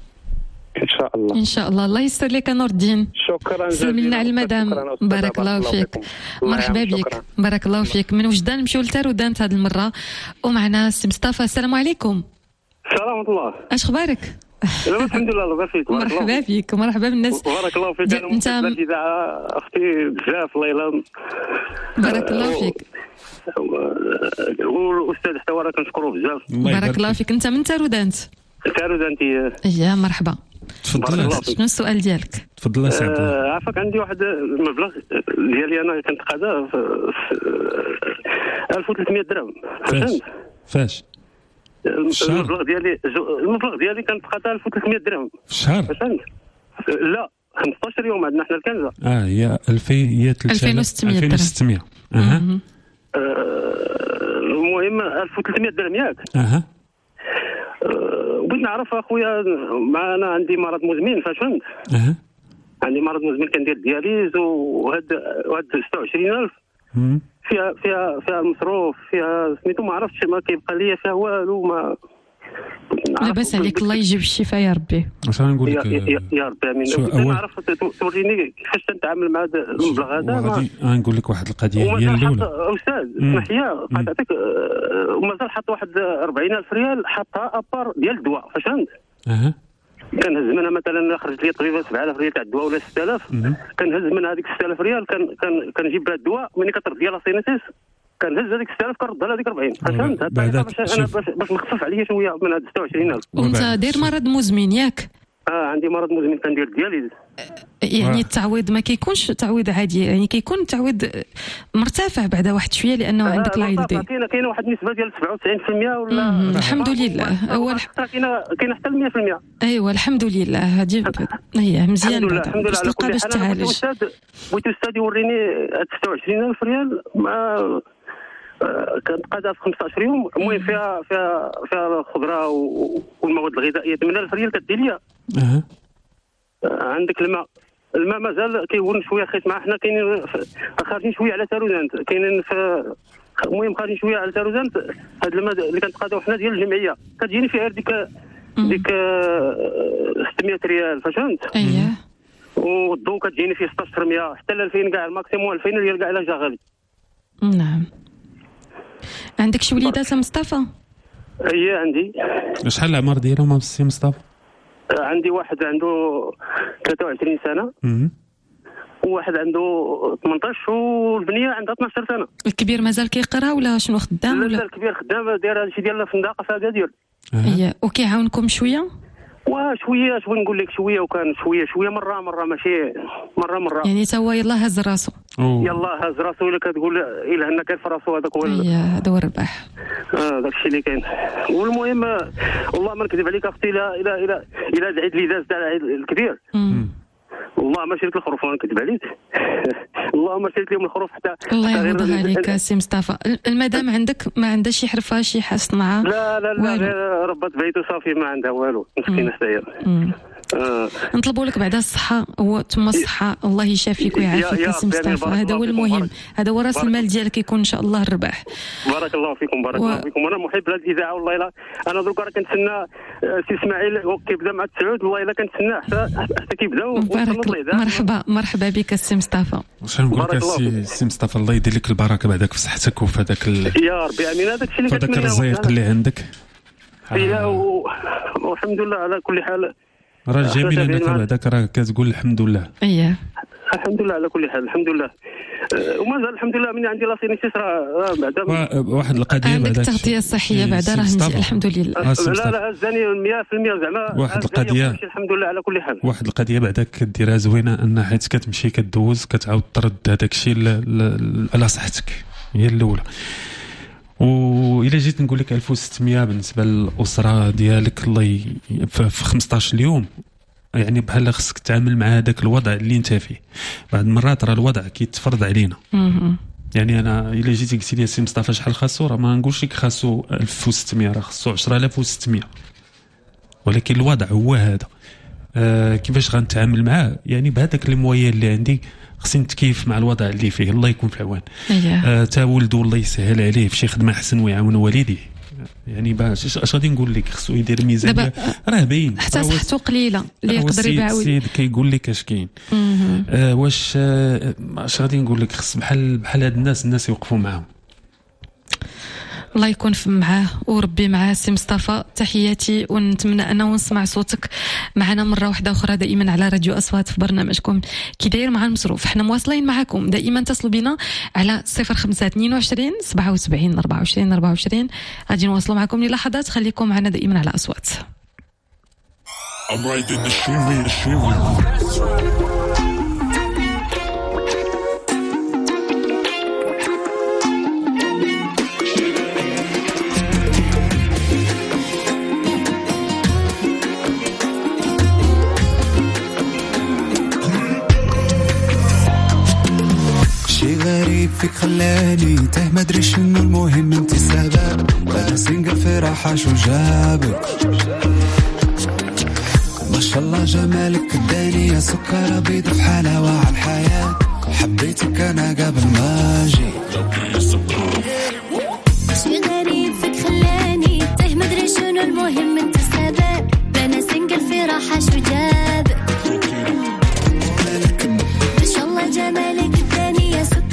ان شاء الله. ان شاء الله. الله يستر لك نور الدين. شكرا جزيلا. سلم لنا على المدام. بارك الله فيك. مرحبا بك. بارك الله فيك. من وجدان نمشيو لتارودانت هذه المره ومعنا السي مصطفى. السلام عليكم. السلام ورحمه الله. اش اخبارك؟ الحمد لله الله يبارك فيك. مرحبا بك ومرحبا بالناس. بارك الله فيك. انت اختي بزاف الله يلا. بارك الله فيك. والاستاذ حتى هو راه كنشكروه بزاف. بارك الله فيك. انت من تارودانت؟ تارودانت. يا مرحبا. تفضل. شنو السؤال ديالك؟ تفضل سي عبد الله. عافاك عندي واحد المبلغ ديالي انا كنت قاده في 1300 درهم. فاش المبلغ ديالي كانت قاده 1300 درهم في الشهر. فهمت؟ لا 15 يوم عندنا حنا الكنزه. هي 2000 هي 2600 المهم 1300 درهم ياك. بغيت نعرف اخويا انا عندي مرض مزمن فهمت. عندي مرض مزمن كندير دياليز وهاد 26000 فيها المصروف فيها سميتو ما عرفتش ما كيبقى ليا فيها والو ما لاباس عليك. الله يجيب الشفاء يا ربي. واش غنقول لك يا ربي امين. نعرف توريني كيفاش تنتعامل مع هذا المبلغ هذا. غادي غنقول لك واحد القضيه هي الاولى استاذ اسمح لي قاطعتك. ومازال حط واحد 40000 ريال حطها ابار ديال الدواء فهمت. كنهز منها مثلا خرجت لي طبيبه 7000 ريال تاع الدواء ولا 6000 كنهز من هذيك 6000 ريال كنجيب بها الدواء ملي كترد ديال لاسينيتيس كنهز هذيك 6000 كنردها لهذيك 40 فهمت. باش نخفف عليا شويه من هاد 26000. وانت داير مرض مزمن ياك؟ عندي مرض مزمن كندير دياليز. يعني التعويض ما كيكونش تعويض عادي، يعني كيكون تعويض مرتفع بعدا واحد شويه لانه عندك العيد دي. كاينه واحد النسبه ديال 97% ولا الحمد لله. اول كاينه حتى 100%. ايوا الحمد لله. هذه هي مزيان باش تلقى باش تعالج. بغيت الاستاذ يوريني 26000 ريال ما كانت قاعده في 15 يوم. المهم فيها الخضره والمواد الغذائيه 8000 ريال كدير ليا. عندك الماء مازال كيورن شويه خيط مع حنا كاينين خارجين شويه على تاروزانت كاينين المهم خارجين شويه على تاروزانت. هاد الماء اللي كنتقاداو حنا ديال الجمعيه كتجيني فيها ديك 600 ريال فهمت. اييه. والضو كتجيني فيه 1600 حتى ل 2000 كاع الماكسيموم 2000 ريال كاع الا جا غالي. نعم. عندك شي وليدات مصطفى؟ اييه عندي. شحال العمر ديالهم السي مصطفى؟ عندي واحد عنده 23 سنه وواحد عنده 18 والبنيه عندها 12 سنه. الكبير مازال كيقرا ولا شنو خدام ولا؟ لا الكبير خدام داير هادشي ديال في الناقه في اكادير. اييه. وكيعاونكم شويه؟ وشويه شويه نقول لك شويه وكان شويه مره ماشي مره يعني تا هو يلاه هز راسو. يلاه هز راسو الا كتقول الا هنا كان في راسو هذاك هو. هذا هو الرباح. داك الشيء اللي كاين. والمهم والله ما نكذب عليك اختي الا دعيت لي داز تاع العيد الكبير والله ما شريت الخروف، انا كذب عليك. والله ما شريت لهم الخروف حتى الله يعوضها عليك سي مصطفى. المدام عندك ما عندهاش شي حرفه شي صنعه؟ لا ربات بيتو صافي ما عندها والو، مسكينه حتى نطلبوا لك بعدا الصحه ثم الصحه، الله يشافيك ويعافيك سي مصطفى. هذا هو المهم، هذا هو راس المال ديالك يكون ان شاء الله الربح. بارك الله فيكم الله فيكم. انا محب لهذه الاذاعه والله الا انا درك راه كنتسنى سي اسماعيل كيبدا مع التسعود، والله الا كنتسنى حتى كيبداو. مرحبا بك سي مصطفى. واش نقول لك سي مصطفى، الله يدير لك البركه بعدك في صحتك وفي هذاك يا ربي امين. هذاك الشيء اللي كتمنى، هذاك الرزق اللي عندك. والحمد لله على كل حال. راه جميل انك بعدك راه كتقول الحمد لله. اييه الحمد لله على كل حال، الحمد لله. ومازال الحمد لله من عندي لاسينيسيس راه بعدا واحد القضيه عندك التغطيه الصحيه بعدا راه الحمد لله. لا هزاني 100% زعما واحد القضيه الحمد لله على كل حال. واحد القضيه بعدا كديرها زوينه، ان حيت كتمشي كدوز كتعاود ترد هذاك الشيء على صحتك، هي الاولى. وإلا جيت نقول لك 1600 بالنسبه للاسره ديالك الله في 15 يوم، يعني بحال خصك تتعامل مع هذاك الوضع اللي انت فيه. بعض المرات راه الوضع كيتفرض علينا. يعني انا الا جيتي قلتي لي سي مصطفى شحال خاصو، راه ما نقولش لك خاصو 1600، راه خاصو 10600، ولكن الوضع هو هذا. كيفاش غنتعامل معاه؟ يعني بهذاك المويه اللي عندي خصني نتكيف مع الوضع اللي فيه، الله يكون في العوان. تا ولدو الله يسهل عليه في شي خدمه حسن ويعاون والديه. يعني باش اش غادي نقول لك، خصو يدير ميزانيه، راه باين حتى صحته قليله اللي يقدر يعاود. السيد كيقول لك اش كاين. واش اش غادي نقول لك، خص بحال هاد الناس يوقفوا معاهم. الله يكون معاه وربي معاه سي مصطفى. تحياتي، ونتمنى أنا ونسمع صوتك معنا مرة واحدة أخرى دائما على راديو أصوات في برنامجكم كي داير مع المصروف. احنا مواصلين معكم دائما، اتصلوا بنا على 0522 77 24 24. غادي نواصلوا معكم للحظات، خليكم معنا دائما على أصوات. غريب فيك خلاني تاه ما ادري شنو المهم، انت السبب. انا سنقل في راحه شو جابك، ما شاء الله جمالك اداني يا سكر بيض في حلاوه على الحياه. حبيتك انا قبل ما اجي. شي غريب فيك خلاني تاه ما ادري شنو المهم، انت السبب. انا سنقل في راحه شو جابك، ما شاء الله جمالك اداني يا سكر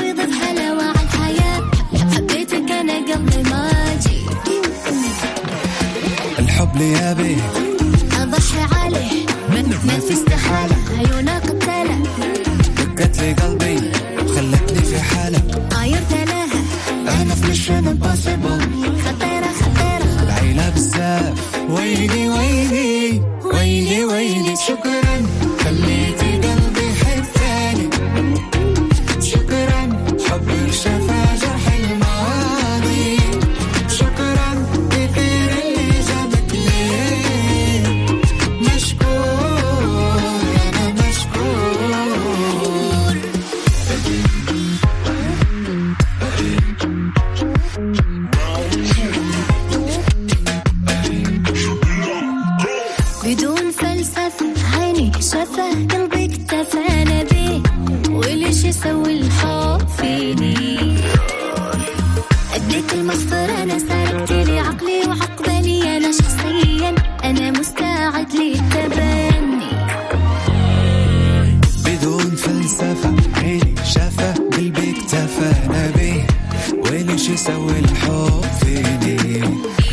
الحب لي أبي أضحي عليه، ما في استحالة، عيونها قتالة، دقت لي قلبي وخلتني في حالة، غيرت لها أنا في ميشن امبوسيبل، خطيرة العيلة بزاف. ويلي ويلي ويلي ويلي، شكرا خليتي قلبي يحب ثاني، شكرا حبك شفا جرح الماضي، شكرا كثير اللي جابك ليه، مشكور أنا مشكور. بدون فلسفة عيني شفه قلبي اكتفانا بيه، وليش يسوي الحب فيني. اديك المغفرة انا سارقت لي عقلي وعقبالي انا شخصيا، انا مستعد للتبني. بدون فلسفة عيني شفه قلبي اكتفانا بيه، وليش يسوي الحب فيني.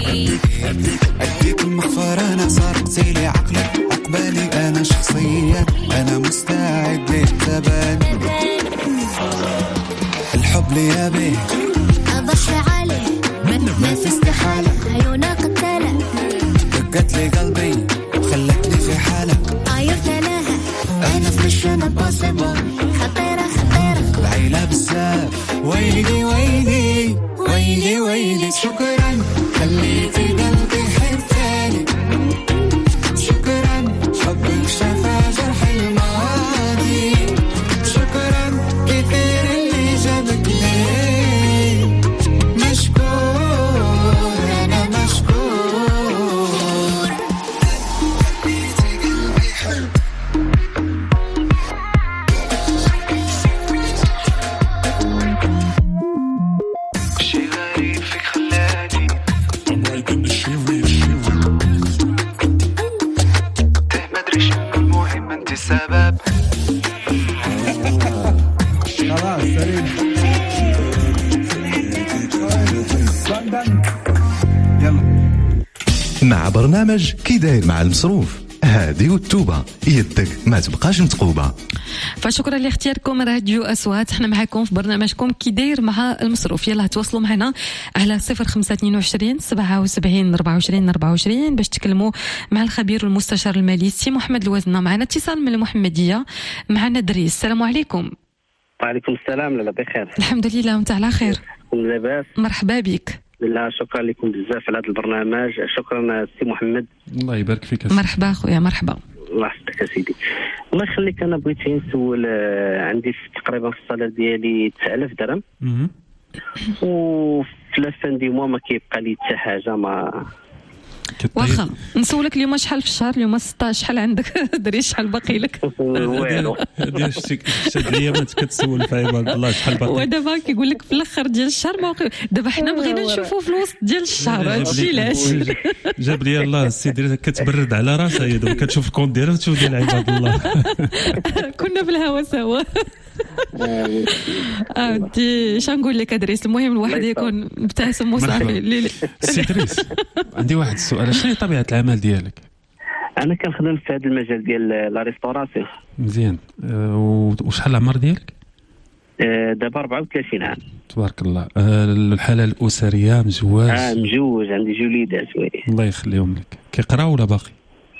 أديك المغفرة أنا سرقت لي عقلي عقبالي أنا شخصيا، أنا مستعد للتبني. الحب لي أبي أضحي عليه، ما في استحالة، عيونها قتالة، دقت لي قلبي وخلتني في حالة، غيرت لها أنا في ميشن امبوسيبل، خطيرة العيلة بزاف. ويلي ويلي ويلي ويلي، شكرا خليتي قلبي يحب ثاني، شكرا حبك شفا جرح الماضي. مع برنامج كي داير مع المصروف. هادي والتوبة يدك ما تبقاش متقوبة. فشكرا لاختياركم راديو أصوات. احنا معكم في برنامجكم كي داير مع المصروف. يلا تواصلوا معنا على 0522 77 24 24 باش تكلموا مع الخبير والمستشار المالي سي محمد الوزنة. معنا اتصال من المحمدية، معنا دريس. السلام عليكم. وعليكم السلام. لاله بخير الحمد لله وانت على خير؟ لاباس مرحبا بك. لا شكرا لكم بزاف على هذا البرنامج. شكرا سي محمد. الله يبارك فيك. مرحبا خويا. مرحبا. الله يحفظك سيدي. الله يخليك. انا بغيت نسول، عندي تقريبا في الصالير ديالي 9000 درهم وفي لافان دي موا ما كيبقى لي حتى حاجه. ما واخا نسولك اليوم شحال في الشهر؟ اليوم 16. شحال عندك دري؟ شحال باقي لك؟ والو. ديال شاد الايامات كتسول في عباد الله شحال باقي. ودابا كيقول لك في الاخر ديال الشهر ما دابا حنا بغينا نشوفوا في الوسط ديال الشهر. هادشي علاش جاب لي الله السيد كتبرد على راسها هي دابا كتشوف الكونت ديالها وتشوف ديال عباد الله. كنا في الهوا سوا. دي شنقول لك ادريس، المهم الواحد يكون مبتسم وصافي. سي دريس عندي واحد السؤال، شنو هي طبيعه العمل ديالك؟ انا كنخدم في هذا المجال ديال لا ريستوراسيون. مزيان. وشحال العمر ديالك؟ دابا 34 عام. تبارك الله. الحاله الاسريه مزواج؟ مزوج، عندي 2 وليدات. الله يخليهم لك. كيقراو ولا باقي؟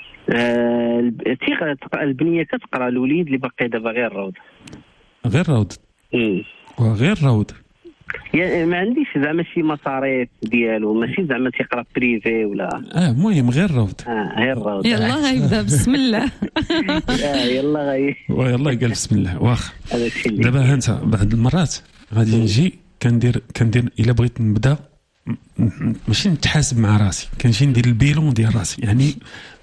البنيه كتقرا، الوليد اللي باقي دابا غير روض. غير روض؟ وغير روض يعني ما عنديش زعما شي مصاريف ديالو، ماشي زعما تيقرا بريفي ولا. المهم غير روض. غير روض. يلا غيبدا بسم الله. يلا يلا قال بسم الله. واخا دابا انت بعض المرات غادي نجي كندير الا بغيت نبدا ماشي نتحاسب مع راسي، كنجي ندير البيلون ديال راسي، يعني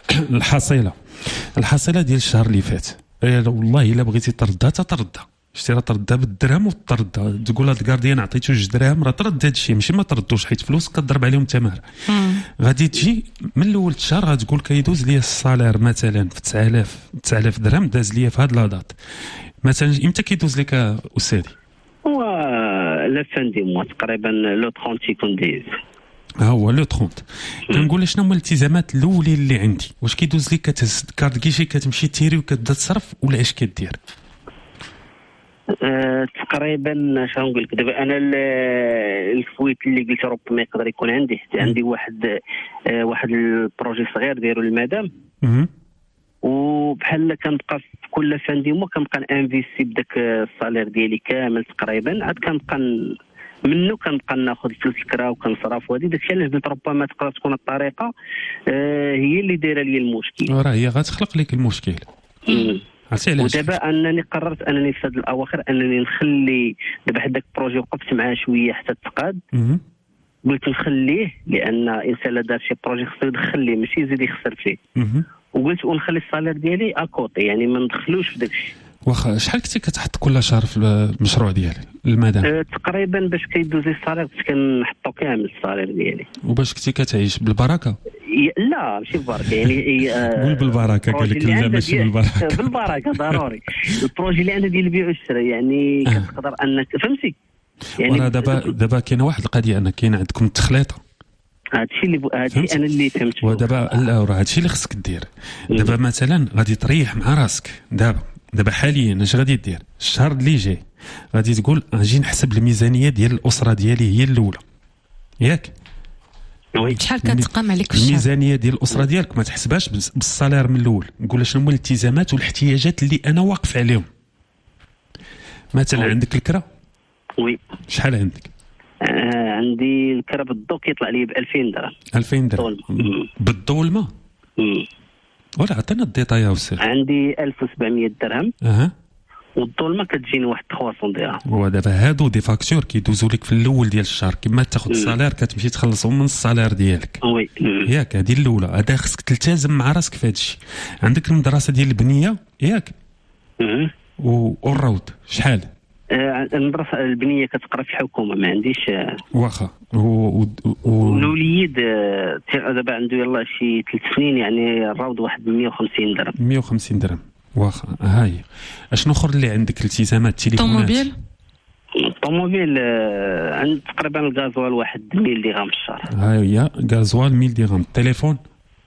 الحصيله ديال الشهر اللي فات. والله الا بغيتي تردها تردها، شتي تردها بالدرهم وتردها، تقول هاد الكارديان عطيتو 2 دراهم راه ترد هاد الشيء، ماشي ما تردوش حيت فلوس كضرب عليهم تماره. غادي تجي من الاول الشهر غتقول كيدوز لي الصالير مثلا في 9000 درهم داز لي في هاد لاطات مثلا. امتى كيدوز لك استاذي؟ هو لا فان دي موا تقريبا لو 30 تيكون دايز. هو لو 30. كنقول شنو هما الالتزامات الاولين اللي عندي؟ واش كيدوز لك كتهز كارد كيشي كتمشي تيري وكتبدا تصرف ولا اش كدير؟ تقريبا شنو نقول لك دابا انا الفويت اللي قلت ربما يقدر يكون عندي واحد البروجي صغير دايرو المدام، وبحال كنبقى في كل فان دي مو كنبقى انفيستي بداك الصالير ديالي كامل تقريبا، عاد كنبقى منه كنبقى ناخذ فلوس الكرا وكنصرف. وهذه داكشي علاش قلت ربما تقدر تكون الطريقه هي اللي دايره لي المشكل. راه هي غتخلق لك المشكل. ودابا انني قررت انني في هذه الاواخر انني نخلي دابا حداك البروجي وقفت معاه شويه حتى تقاد. قلت نخليه لان الانسان لا دار شي بروجي خصو يدخل ليه ماشي يزيد يخسر فيه. وقلت ونخلي الصالير ديالي اكوطي، يعني ما ندخلوش في داكشي. واخا شحال كنتي كتحط كل شهر في المشروع ديالك المدام؟ تقريبا باش كيدوز لي الصالير كنت كنحطو كامل الصالير ديالي. وباش كنتي كتعيش بالبركه؟ لا ماشي بالبركه، يعني قول بالبركه. قال لك لا ماشي بالبركه. بالبركه ضروري. البروجي اللي عندي ديال البيع والشراء يعني كتقدر انك فهمتي يعني. دابا كاينه واحد القضيه، ان كاين عندكم التخليطه. هادشي انا اللي فهمت. ودابا لا راه هادشي اللي خصك دير. دابا مثلا غادي تريح مع راسك. دابا حاليا اش غادي دير؟ الشهر اللي جاي غادي تقول اجي نحسب الميزانيه ديال الاسره ديالي هي الاولى، ياك؟ شحال كتقام عليك في الشهر؟ الميزانيه ديال الاسره ديالك ما تحسبهاش بالصالير من الاول، نقول شنو هما الالتزامات والاحتياجات اللي انا واقف عليهم. مثلا عندك الكرا؟ وي. شحال عندك؟ عندي الكرا بالضو كيطلع لي ب 2000 درهم. 2000 درهم بالضو والماء؟ ولا عطينا الديتاي يا استاذ. عندي 1700 درهم. والظلمه كتجيني واحد 300 درهم. ودابا هادو دي فاكتور كيدوزوا لك في الاول ديال الشهر، كما تاخذ الصالير كتمشي تخلصهم من الصالير ديالك. وي. ياك هذه الاولى. هذا خصك تلتزم مع راسك في هذا الشيء. عندك المدرسه ديال البنيه ياك؟ والروض شحال؟ المدرسه البنيه كتقرا في الحكومه، ما عنديش. واخا الوليد دابا عنده يلاه شي 3 سنين، يعني الروض واحد 150 درهم. 150 درهم. واخا هاي. اشنو اخر اللي عندك؟ التزامات تليفونات؟ الطوموبيل عند تقريبا الغازوال واحد 1000 درهم في الشهر. هاي هي غازوال 1000 درهم. التليفون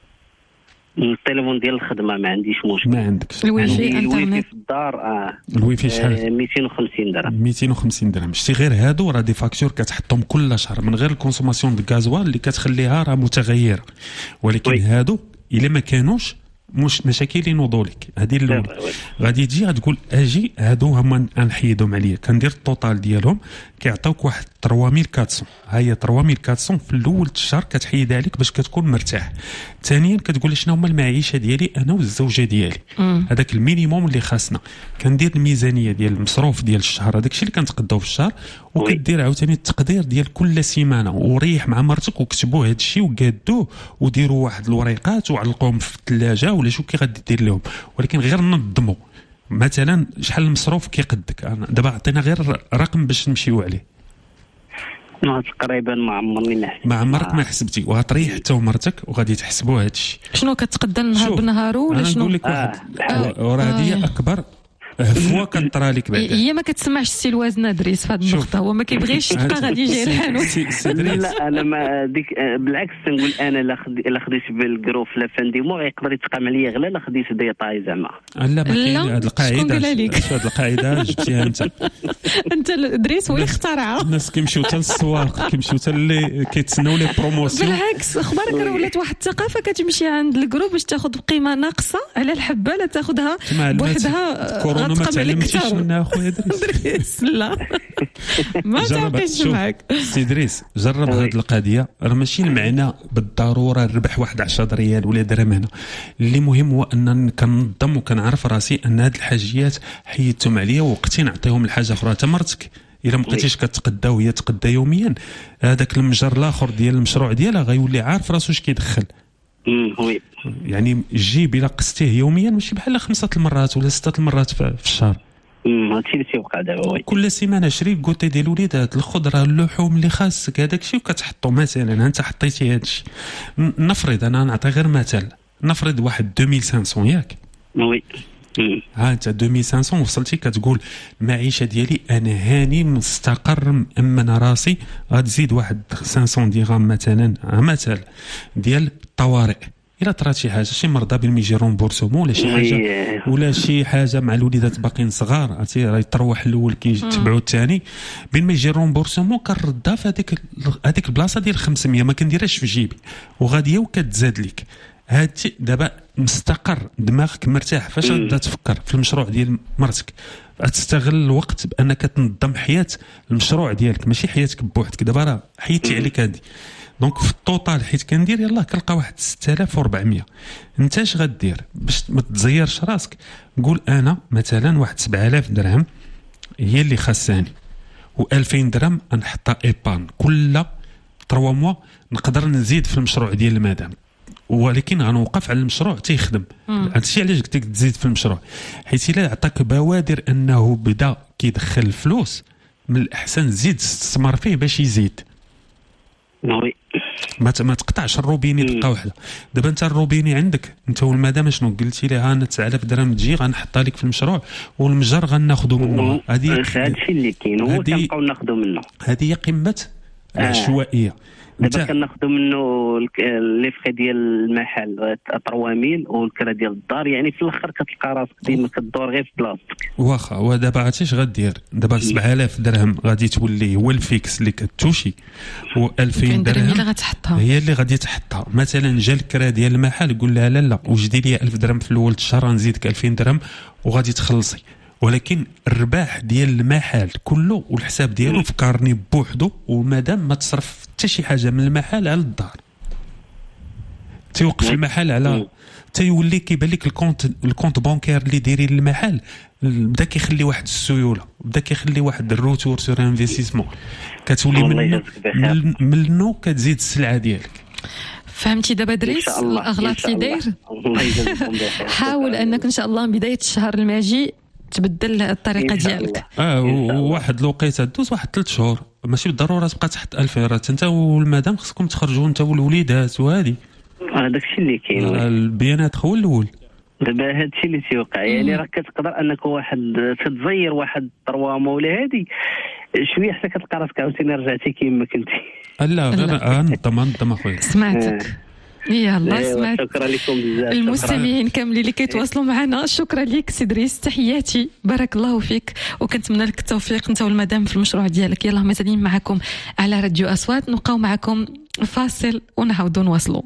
التليفون ديال الخدمه ما عنديش مشكل. ما عندكش الويفي الويفي في الدار الويفي شحال؟ 250 درهم. 250 درهم. شتي غير هادو راه دي فاكتور كتحطهم كل شهر من غير الكونسوماسيون د غازوال اللي كتخليها راه متغيره، ولكن هادو الا ما كانوش مش مشاكل ينوضوا لك. هذه الاولى. غادي تجي غتقول اجي هادو هما نحيدهم عليا، كندير الطوطال ديالهم كيعطيوك واحد 3400. ها هي 3400 في الاول الشهر كتحيدها عليك باش كتكون مرتاح. ثانيا كتقول شنو هما المعيشه ديالي انا والزوجه ديالي، هذاك المينيموم اللي خاصنا. كندير الميزانيه ديال المصروف ديال الشهر، هذاك الشيء اللي كنتقداو في الشهر، وكدير عاوتاني التقدير ديال كل سيمانه، وريح مع مرتك وكتبوا هذا الشيء وقادوه وديروا واحد الوريقات وعلقوهم في الثلاجه ولا شو كي غادي دير لهم، ولكن غير نظموا مثلا شحال المصروف كيقدك. دابا عطينا غير رقم باش نمشيو عليه. تقريبا ما عمرني ما عمرك ما حسبتي، وغتريح حتى مرتك وغادي تحسبوا هذا الشيء. شنو كتقدر نهار بنهارو ولا شنو؟ نقول لك واحد وراه هذه اكبر هفوه كنطرى لك بعدا. هي ما كتسمعش السي الوزن دريس في هذه النقطه، هو ما كيبغيش تبقى غادي يجي الحانوت. لا انا ما ديك بالعكس نقول انا لا خديت بالكروف لا فانديمو يقدر يتقام عليا غلا لا خديت ديطاي زعما. لا ما كاين هذه القاعده. هذه القاعده جبتيها انت دريس هو اللي اخترعها. الناس كيمشيو حتى للسواق، كيمشيو حتى اللي كيتسناو لي بروموسيون. بالعكس اخبارك راه ولات واحد الثقافه كتمشي عند الجروب باش تاخذ قيمه ناقصه على الحبه، لا تاخذها بوحدها. ما تعلمتيش منها اخويا دريس. لا ما تعطيش معك سي دريس. جرب هذه القضيه، راه ماشي المعنى بالضروره نربح واحد 10 ريال ولا درهم هنا. اللي مهم هو ان كننظم وكنعرف راسي ان هاد الحاجيات حيدتهم عليا ووقتي نعطيهم الحاجه اخرى. تمرتك الا ما بقيتيش كتقدا وهي تقدا يوميا، هذاك المجر الاخر ديال المشروع ديالها غيولي عارف راسو اش كيدخل. يعني الجيب الى قستيه يوميا ماشي بحال 5 المرات ولا 6 المرات في الشهر. هادشي اللي تيوقع دابا. كل سيمانه شري كوتي ديال الوليدات، الخضره، اللحوم اللي خاصك، هذاك الشيء وكتحطو. مثلا انت حطيتي هذا الشيء، نفرض انا نعطي غير مثال، نفرض واحد 2500 ياك. وي ها انت 2500 وصلتي كتقول المعيشه ديالي انا هاني مستقر مأمن راسي، غتزيد واحد 500 درهم مثلا مثال ديال الطوارئ. الا طرات شي حاجه، شي مرضى بين ما يجي رومبورسومون ولا شي حاجه ولا شي حاجه مع الوليدات باقيين صغار، عرفتي راه يتروح الاول كيتبعوا الثاني، بين ما يجي رومبورسومون كنردها في هذيك البلاصه ديال 500، ما كنديرهاش في جيبي وغاديه وكتزاد لك. هادشي دابا مستقر، دماغك مرتاح. فاش غادا تفكر في المشروع ديال مرتك، تستغل الوقت بانك تنظم حياه المشروع ديالك ماشي حياتك بوحدك. دابا راه حيدتي عليك هذه. دونك في الطوطال حيت كندير يلاه كنلقى واحد 6400. انت اش غدير باش ما تزيرش راسك؟ قول انا مثلا واحد 7000 درهم هي اللي خاصاني، و2000 درهم نحطها ايبان كل 3 موا. نقدر نزيد في المشروع ديال المدام، ولكن غنوقف على المشروع تيخدم. هادشي علاش قلت لك تزيد في المشروع، حيت الا عطاك بوادر انه بدا كيدخل الفلوس، من الاحسن زيد تستثمر فيه باش يزيد. وي ما تقطعش الروبيني دقه واحده. دابا انت الروبيني عندك انت والمدام شنو قلتي لها؟ انا 9000 درهم تجي غنحطها لك في المشروع والمجر غناخذوا منه. هذه هادشي اللي كاين هو كنبقاو ناخذوا منه. هذه هي قمه العشوائيه. دابا كناخذوا منه لي فخي ديال المحل 3000 والكرا ديال الدار، يعني في الاخر كتلقى راسك ديما كدور غير في بلاصتك. واخا ودابا عرفتي اش غدير؟ دابا 7000 درهم غادي تولي هو الفيكس اللي كتوشي، و2000 درهم هي اللي غادي تحطها. مثلا جا الكرا ديال المحل قول لها لا وجدي لي 1000 درهم في الاول الشهر، غنزيدك 2000 درهم وغادي تخلصي. ولكن الرباح ديال المحل كله والحساب ديالو في كارني بوحدو، ومادام ما تصرف حتى شي حاجه من المحل على الدار، تيوقف المحل على تيولي كيبان لك الكونت بانكير اللي دايرين المحل بدا كيخلي واحد السيوله، بدا كيخلي واحد الروتور سور انفستيسمون، كتولي منه كتزيد السلعه ديالك. فهمتي دابا دريس الاغلاط اللي داير؟ حاول انك ان شاء الله من بدايه الشهر الماجي تبدل الطريقه ديالك. واحد الوقيته دوز واحد 3 شهور، ماشي بالضروره تبقى تحت 1000 راه انت والمدام خصكم تخرجوا انت والوليدات وهذه. هذاك الشيء اللي كاين. البيانات هو الاول. دابا هذا الشيء اللي تيوقع، يعني راه كتقدر انك واحد تتزير واحد 3 موا ولا هذه شويه حتى كتلقى راسك عاوتاني رجعتي كيما كنتي. لا غير نظم اخويا. سمعتك يلا سمعت. شكرا لكم بزاف. المستمعين كاملين اللي كيتواصلوا معنا شكرا لك سي دريس، تحياتي، بارك الله فيك وكنتمنى لك التوفيق انت والمدام في المشروع ديالك. يلا مازالين معكم على راديو أصوات، نبقاو معكم فاصل ونعاودوا نواصلوا.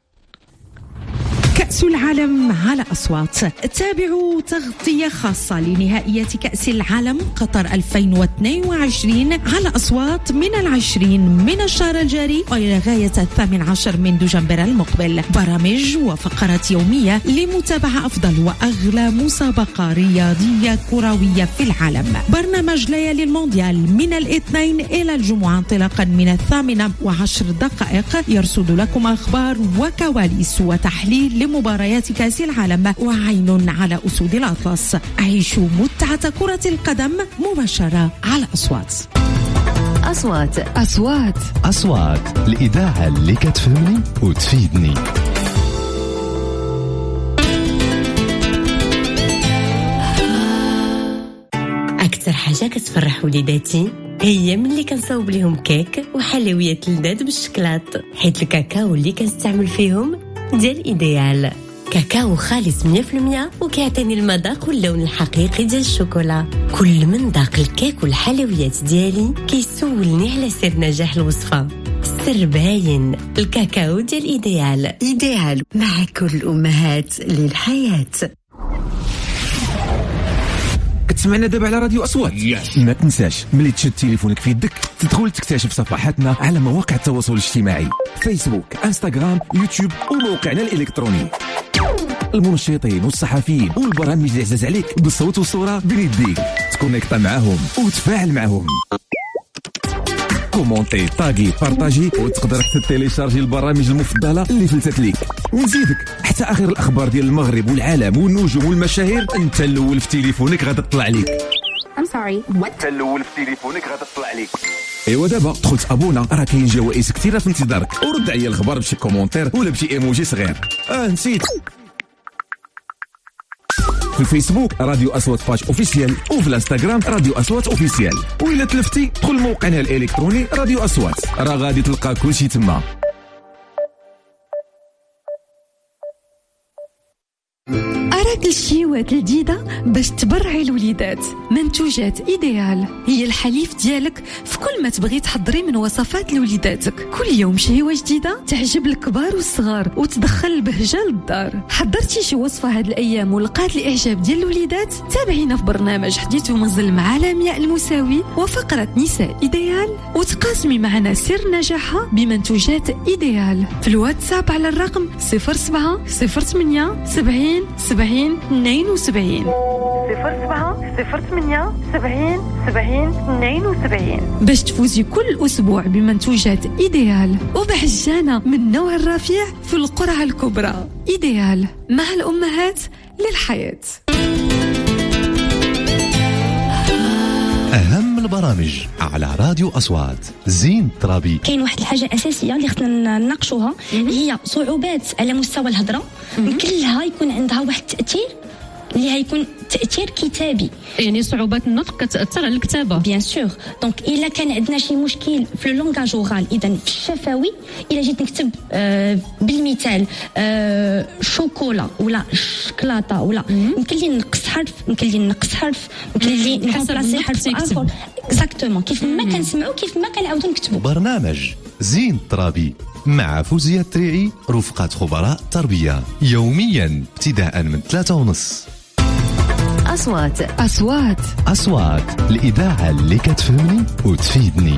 كأس العالم على أصوات. تابعوا تغطية خاصة لنهائيات كأس العالم قطر 2022 على أصوات من 20 من الشهر الجاري وإلى غاية 18 من دجنبر المقبل. برامج وفقرات يومية لمتابعة أفضل وأغلى مسابقة رياضية كروية في العالم. برنامج ليالي المونديال من الاثنين إلى الجمعة انطلاقا من 8:10 يرصد لكم أخبار وكواليس وتحليل لمباريات كأس العالم وعين على أسود الأطلس. عيشوا متعة كرة القدم مباشرة على أصوات. أصوات أصوات أصوات، الإذاعة اللي كتفهمني وتفيدني. أكثر حاجة كتفرح وليداتي هي ملي كنصاوب لهم كيك وحلويات لذاذ بالشكلاط، حيت الكاكاو اللي كنستعمل فيهم ديال إيديال. كاكاو خالص 100% وكيعطيني المذاق واللون الحقيقي ديال الشوكولا. كل من ذاق الكيك والحلويات ديالي كيسولني على سر نجاح الوصفة. السر باين، الكاكاو ديال إيديال. إيديال مع كل الأمهات للحياة. كتسمعنا دابا على راديو أصوات. ما تنساش ملي تشد تليفونك في يدك تدخل تكتشف صفحاتنا على مواقع التواصل الاجتماعي، فيسبوك، انستغرام، يوتيوب وموقعنا الإلكتروني. المنشطين والصحفيين والبرامج اللي عزاز عليك بالصوت والصورة بين يديك، تكونيكتا معاهم وتفاعل معاهم. كومونتي، طاغي، بارطاجي، وتقدر حتى تيليشارجي البرامج المفضلة اللي فلتت ليك. ونزيدك حتى آخر الأخبار ديال المغرب والعالم والنجوم والمشاهير أنت الأول في تليفونك غادا تطلع ليك. أنت الأول في تليفونك غادا تطلع ليك. ايوا دابا دخلت ابونا، راه كاين جوائز كثيره في انتظارك، ورد عليا الخبر بشي كومونتير ولا بشي ايموجي صغير. نسيت. في الفيسبوك راديو أصوات باج اوفيسيال، وفي الانستغرام راديو أصوات اوفيسيال، وإلا تلفتي دخل موقعنا الالكتروني راديو أصوات، راه غادي تلقى كلشي تما. أراك الشيوات الجديدة باش تبرعي الوليدات. منتوجات إيديال هي الحليف ديالك في كل ما تبغي تحضري من وصفات لوليداتك. كل يوم شيوة جديدة تعجب الكبار والصغار وتدخل البهجة للدار. حضرتي شي وصفة هاد الأيام ولقات الإعجاب ديال الوليدات؟ تابعينا في برنامج حديث ومنزل مع لمياء المساوي وفقرة نساء إيديال وتقاسمي معنا سر نجاحها بمنتوجات إيديال في الواتساب على الرقم 07 08 70 70 72 07 08 70 70 72 باش تفوزي كل أسبوع بمنتوجات إيديال وبحجانة من نوع الرفيع في القرعة الكبرى. إيديال مع الأمهات للحياة. أهم البرامج على راديو أصوات. زين ترابي. كاين واحد الحاجة أساسية اللي خصنا نناقشوها، هي صعوبات على مستوى الهضرة. يمكن لها يكون عندها واحد التأثير اللي هيكون تأثير كتابي، يعني صعوبات النطق كتأثر على الكتابة بيان سور. دونك إلا كان عندنا شي مشكل في اللونغاج أورال، إذا في الشفوي إلا جيت نكتب بالمثال شوكولا ولا شكلاطة ولا يمكن لي نقص حرف، يمكن لي نقص حرف، يمكن لي نحصل حرف آخر. اكزاكتومون كيف ما كنسمعوا كيف ما كنعاودوا نكتبوا. برنامج زين ترابي مع فوزية التريعي رفقة خبراء تربية، يوميا ابتداء من 3:30. أصوات أصوات أصوات، الإذاعة اللي كتفهمني وتفيدني.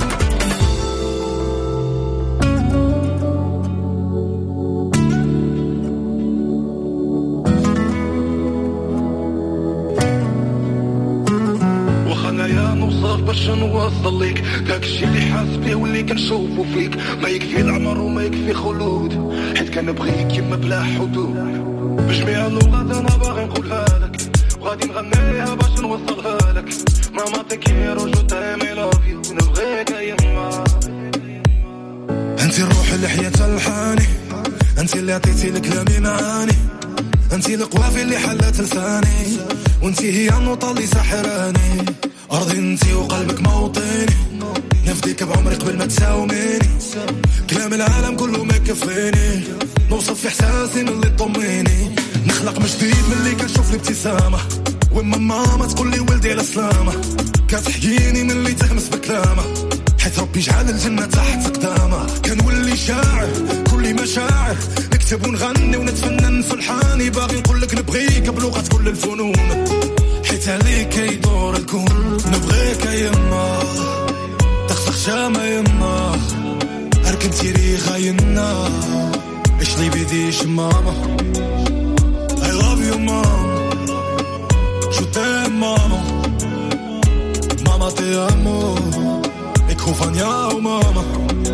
وخنايا نوصف باش نوصل ليك داكشي اللي حاس بيه واللي كنشوفو فيك. ما يكفي العمر وما يكفي خلود، حيت كنبغيك كيما بلا حدود. بجميع اللغات انا باغي نقولها لك، وغادي نغنيها باش نوصلها لك. ماما تكيرو جو تايمي لافيو، نبغيك يما. انتي الروح اللي حياتها الحاني، انتي اللي عطيتي لكلامي معاني، انتي القوافي اللي حلت لساني، وانتي هي النوطة اللي سحراني. أرضي انتي وقلبك موطني، نفديك بعمري قبل ما تساوميني، كلام العالم كله ما كفيني، نوصف في إحساسي من اللي طميني، نخلق من جديد من اللي كنشوف الابتسامة، وإما ماما تقول لي ولدي على سلامة، كتحكيني من اللي تغمس بكلامة، حيث ربي جعل الجنة تحت قدامه، كنولي شاعر كل مشاعر، نكتب ونغني ونتفنن في الحاني، باغي نقولك نبغيك بلغة كل الفنون، حيت عليك يدور الكون، نبغيك يما تخسخ شامة يما، أركن تيريخا ينا إيش لي بيديش ماما، I love you mom، شو تام ماما، ماما تي أمو خوفان يا ماما،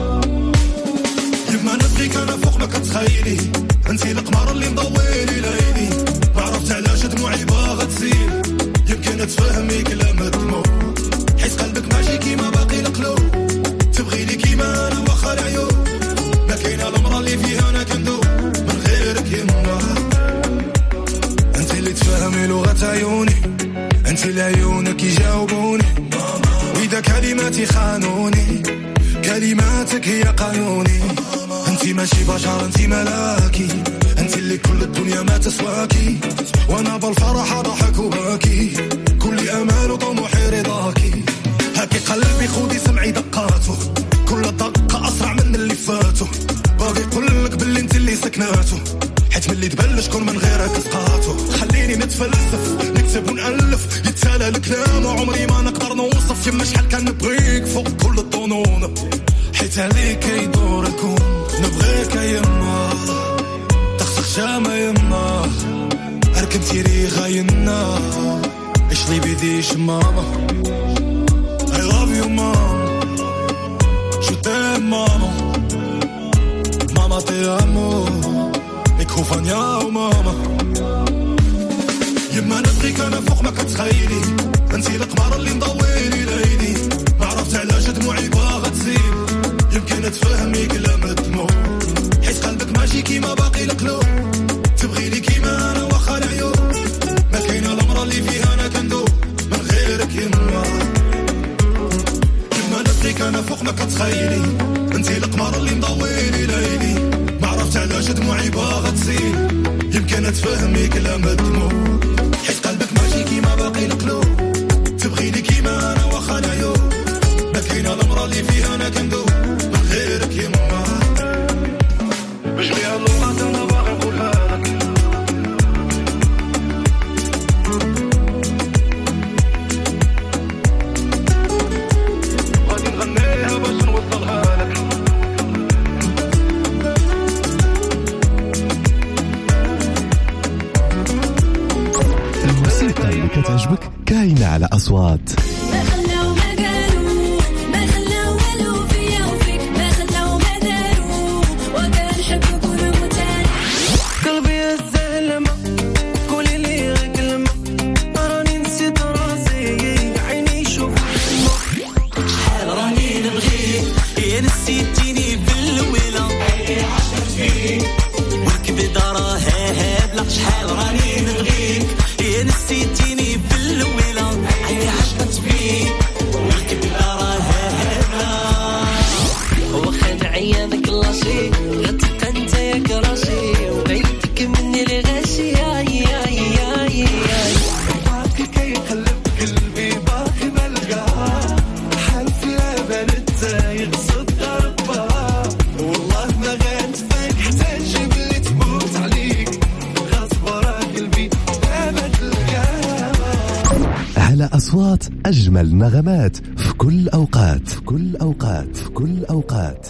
يما نبغيك انا فوق ما كتخيلي، انتي القمر اللي مضويلي ليلي، ما عرفت علاش دموعي باغا تسيل، يمكن تفهمي كلام الدموع، حيت قلبك ماشي كيما باقي القلوب، تبغيني كيما انا واخا العيوب، ما كاينه المرا اللي فيها انا كندوب من غيرك يما، انتي اللي تفهمي لغة عيوني، انتي اللي عيونك يجاوبوني، إذا كلماتي خانوني، كلماتك هي قانوني، أنتي ماشي بشر أنتي ملاكي، أنتي اللي كل الدنيا ما تسواكي، وأنا بالفرح ضحك وباكي، كل أمال وطموحي رضاكي، هاكي قلبي خودي سمعي دقاته، كل دقة أسرع من اللي فاتو، باغي قولك باللي أنتي اللي سكناتو، حيت ملي تبلش كون من غيرك سقاطو، خليني نتفلسف نكتب ونألف، يتسالى الكلام وعمري ما نقدر نوصف، يما شحال كان نبغيك فوق كل الظنون، حيت عليك يدور الكون، نبغيك يما تخسخ شامة يما، أركن تيريخا ينا إيش لي بيديش ماما، I love you mom، شو تام ماما، ماما تي أمو خوفان يا ماما، يما نبغيك انا فوق ما كتخيلي، انتي القمر اللي مضويلي ليلي، ما عرفت علاش دموعي باغا تزيد، يمكن تفهمي كلام الدموع، حيت قلبك ماشي كيما باقي القلوب، تبغيني كيما انا واخا العيوب، ما كاينه المرا اللي فيها انا كندوب من غيرك يما، يما نبغيك انا فوق ما كتخيلي، انتي القمر اللي مضويلي ليلي، ما عرفت علاش دموعي باغا تزيد، يمكن تفهمي كلام الدموع، حيت قلبك ماشي كيما باقي القلوب، تبغيني كيما انا واخا العيوب، ما كاينه المرا اللي فيها انا كندوب من غيرك يما، بجميع اللغات انا باغي نقولها لك، غادي نغنيها باش نوصلها لك، الموسيقى اللي كتعجبك كاينة على أصوات، ما خلاو ما قالوا، ما خلاو والو فيا وفيك، ما خلاو ما داروا، وكنحبك ونموتان، قلبي الزلمة قولي لي غير كلمة، راني نسيت راسي عيني شوف شحال راني نبغيك، يا نسيتيني بالويلة، عيني عشقت فيك، والكبدة راه هابلة، شحال راني نبغيك، يا نسيتيني بالويلة، عيني عشقت فيك، والكبدة راه هابلة، واخا عيانك لاشي، غتبقى انت يا كراشي، وبعيدك مني الغاشي، باقي كيقلب قلبي باقي ملقاه، حالف يا بنت يقصد ضربها، والله ما غنتفاك حتى نجيب اللي تموت عليك، غصب راه قلبي ما تلقاه، على أصوات أجمل نغمات في كل أوقات، في كل أوقات، في كل أوقات،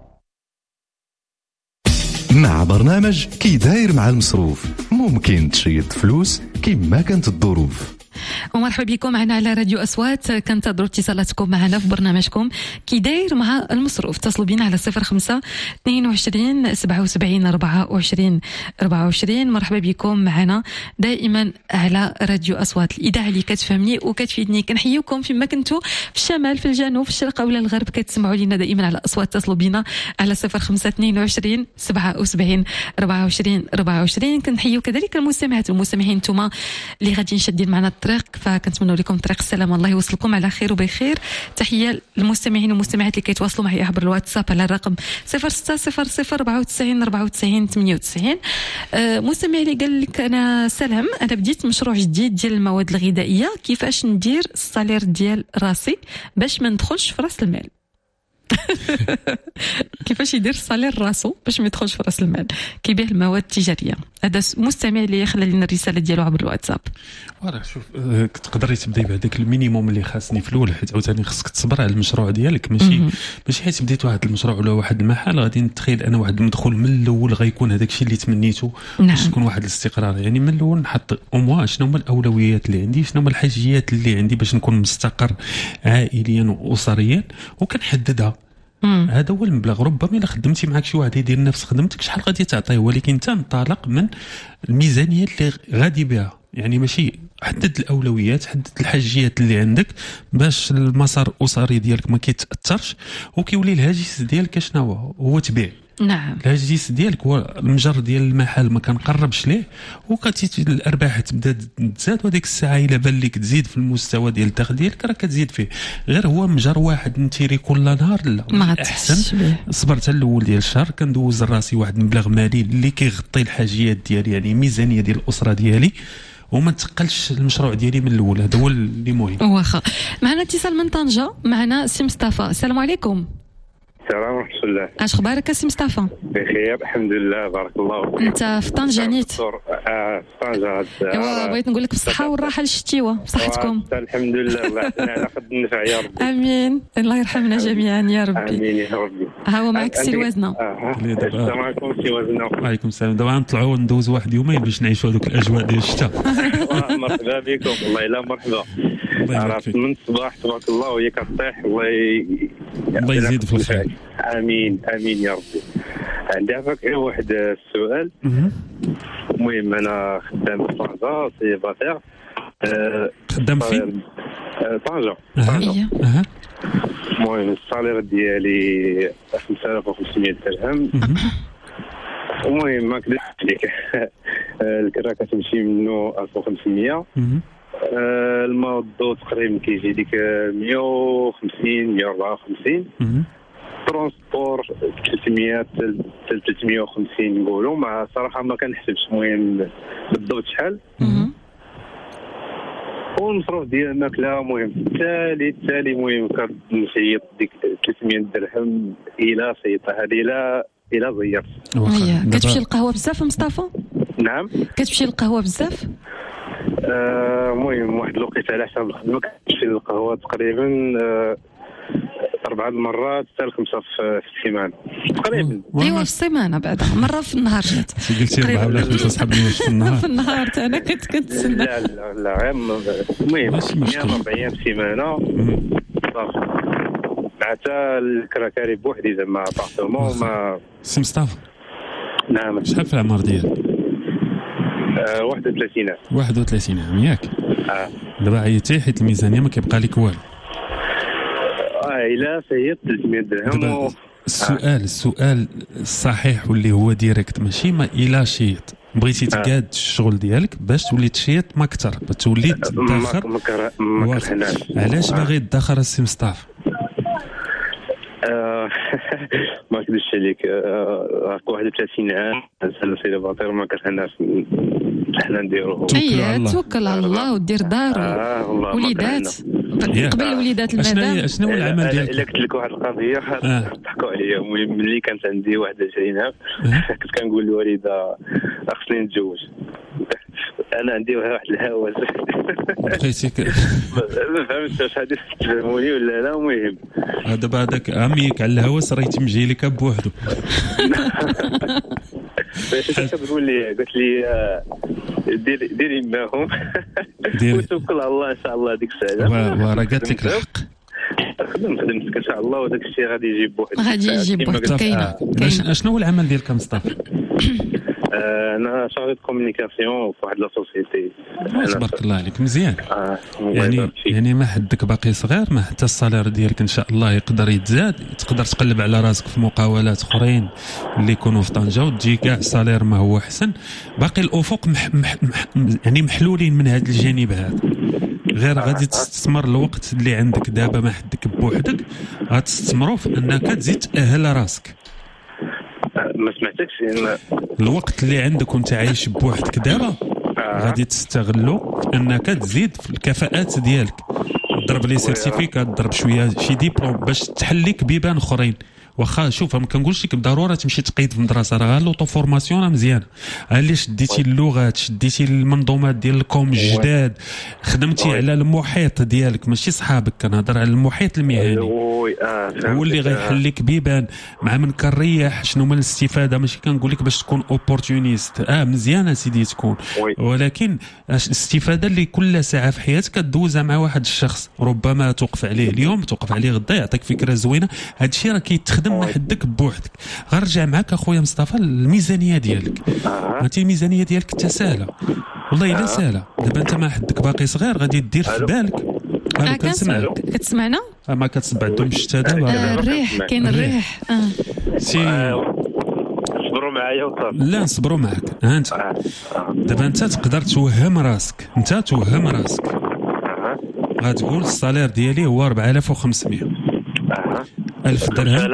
مع برنامج كي داير مع المصروف، ممكن تشيط فلوس كيما كانت الظروف. ومرحبا بكم معنا على راديو أصوات، كنتظروا اتصالاتكم معنا في برنامجكم كي داير مع المصروف. اتصلوا بينا على 05 22 77 24 24. مرحبا بكم معنا دائما على راديو أصوات، الإذاعة اللي كتفهمني وكتفيدني. كنحييكم فيما كنتوا في الشمال، في الجنوب، في الشرق ولا الغرب، كتسمعوا لنا دائما على أصوات. اتصلوا بينا على 05 22 77 24 24. كنحييو كذلك المستمعات والمستمعين، نتوما اللي غاديين شادين معنا الطريق، فكنتمنوا لكم طريق السلام، الله يوصلكم على خير وبخير. تحيه للمستمعين والمستمعات اللي كيتواصلوا معي عبر الواتساب على الرقم 0600 94 98. مستمع اللي قال لك انا سلام، انا بديت مشروع جديد ديال المواد الغذائيه، كيفاش ندير الصالير ديال راسي باش ما ندخلش في راس المال؟ كيفاش يدير الصالير راسو باش ما يدخلش في راس المال؟ كيبيع المواد التجاريه. هذا مستمع اللي خلى لنا الرساله ديالو عبر الواتساب. فوالا شوف، تقدري تبداي بهذاك المينيموم اللي خاصني في الاول، حيت عاوتاني خصك تصبر على المشروع ديالك. ماشي حيت بديت واحد المشروع ولا واحد المحل غادي نتخيل انا واحد المدخول من الاول غيكون هذاك الشيء اللي تمنيته باش تكون واحد الاستقرار. يعني من الاول نحط اموا شنو هما الاولويات اللي عندي، شنو هما الحاجيات اللي عندي باش نكون مستقر عائليا واسريا، وكنحددها. هذا هو المبلغ. ربما الا خدمتي معك شي واحد يدير نفس خدمتك شحال غادي تعطيه، ولكن انت انطلق من الميزانيه اللي غادي بها. يعني ماشي حدد الاولويات، حدد الحاجيات اللي عندك باش المسار الاسري ديالك ما كيتاثرش، وكيولي الهاجس ديالك شنو هو تبيع. نعم، الهاجس ديالك هو المجر ديال المحل ما كنقربش ليه، وكتي الارباح تبدا تزاد، وهذيك الساعه الا بان لك تزيد في المستوى ديال الدخل ديالك راه كتزيد فيه. غير هو مجر واحد نتيري كل نهار لا، احسن صبرت الاول ديال الشهر كندوز راسي واحد المبلغ مالي اللي كيغطي الحاجيات ديالي، يعني ميزانيه ديال الاسره ديالي، وما تقلش المشروع ديالي من الاول. هذا هو اللي مهم. واخا معنا اتصال من طنجه، معنا سي مصطفى. السلام عليكم. السلام ورحمة الله. اش اخبارك سي مصطفى؟ بخير الحمد لله، بارك الله فيك. انت في طنجة نيت؟ في طنجة. ايوا بغيت نقول لك بالصحة والراحة للشتيوة، بصحتكم. الحمد لله، الله يعطينا على قد النفع يا ربي. امين، الله يرحمنا جميعا يا ربي. امين يا ربي. ها هو معك سي الوزنة. السلام عليكم سي وزنة. وعليكم السلام. دابا نطلعوا ندوزوا واحد يومين باش نعيشوا هذوك الاجواء ديال الشتاء. مرحبا بكم، والله الا مرحبا. من الصباح تبارك الله وهي كطيح، الله يزيد في الخير. امين امين يا ربي. عندي عفاك غير واحد السؤال. المهم انا خدام في طنجة سيباتير. خدام فين؟ طنجة. المهم الصالير ديالي 5500 درهم. المهم ما كدبش عليك، الكرا كتمشي منه 1500. الموضوع تقريبا كيجي ديك 150 154. ترونسبور 300 350 نقولوا، مع صراحه ما كنحسبش المهم بالضبط شحال. والمصروف ديال الماكله المهم التالي المهم كنشيط ديك 300 درهم الى سيطه هذه الى زيرت. كتمشي للقهوه بزاف مصطفى؟ نعم كتمشي للقهوه بزاف؟ المهم واحد الوقيته على حساب الخدمه كنمشي للقهوه تقريبا 4 مرات حتى 5 في السيمانه تقريبا. ايوا في السيمانه بعدا مره في النهار جات. قلتي 4 ولا 5 صحاب في النهار. في النهار انا كنت كنتسنى. لا غير المهم 40 في السيمانه صافي. حتى الكراكاري بوحدي زعما ابارتمون ما. سي مصطفى نعم. شحال في العمر ديالك؟ 31 عام. 31 عام ياك؟ دابا عيطتي حيت الميزانيه ما كيبقى لك والو. الا سيط 300 درهم. السؤال الصحيح واللي هو ديريكت، ماشي ما الا شيط بغيتي تقاد الشغل ديالك باش تولي تشيط ما اكثر، تولي تدخر. علاش باغي تدخر السي مصطفى؟ ما كدبش عليك، راك 31 عام سيدي باطير ما كرهناش حنا نديروه. توكل على الله ودير دار وليدات قبل الوليدات المدام. شنو هو العمل ديالك؟ الا قلت لك واحد القضيه ضحكوا عليا. المهم ملي كانت عندي 21 عام كنت كنقول للوالده خصني نتزوج. انا عندي واحد الهوس بقيتي ما فهمتش واش غادي تفهموني ولا لا. المهم دابا هذاك عميك على الهوس راه يتم جاي لك بوحدو. كتقول لي قلت لي ديري معاهم وتوكل على الله ان شاء الله. ديك الساعه وراه قالت لك الحق. خدمتك ان شاء الله وداك الشيء غادي يجي بوحدو. غادي يجي بوحدو. كاينه شنو هو العمل ديالك مصطفى؟ انا شارجي كومونيكاسيون في واحد لا سوسيتي. تبارك الله عليك مزيان. يعني ما حدك باقي صغير، ما حتى الصالير ديالك ان شاء الله يقدر يتزاد، تقدر تقلب على راسك في مقاولات اخرين اللي يكونوا في طنجة وتجي كاع الصالير ما هو احسن. باقي الافق يعني محلولين من هذا الجانب هذا. غير غادي تستثمر الوقت اللي عندك دابا ما حدك بوحدك، غتستثمروا في انك تزيد تاهل راسك. ما سمعتكش. الوقت اللي عندك وانت عايش بوحدك دابا غادي تستغلو انك تزيد في الكفاءات ديالك، تضرب لي سيرتيفيكات، تضرب شويه شي ديبلوم باش تحليك بيبان اخرين. واخا شوف ما كنقولش لك بالضروره تمشي تقيد في المدرسه، راه لوطو فورماسيون راه مزيانه. اللي شديتي اللغات، شديتي المنظومات ديال الكوم الجداد، خدمتي على المحيط ديالك ماشي صحابك، كنهضر على المحيط المهني هو اللي غيحليك بيبان. مع من كنريح شنو من الاستفاده، ماشي كنقول لك باش تكون اوبورتونيست، مزيانه سيدي تكون، ولكن الاستفاده اللي كل ساعه في حياتك كدوزها مع واحد الشخص ربما توقف عليه اليوم، توقف عليه غدا، يعطيك فكره زوينه. هذا الشيء راه كيتخدم ما حدك بوحدك. غنرجع معك اخويا مصطفى الميزانيه ديالك. عرفتي الميزانيه ديالك حتى سهله والله الا سهله. دابا انت ما حدك باقي صغير، غادي دير في بالك. كتسمعنا؟ ما كتبعدوا من الشتا دابا. الريح كاين الريح. صبروا معايا وصافي. لا نصبروا معك. انت دابا انت تقدر توهم راسك، غتقول الصالير ديالي هو 4500 1000 درهم.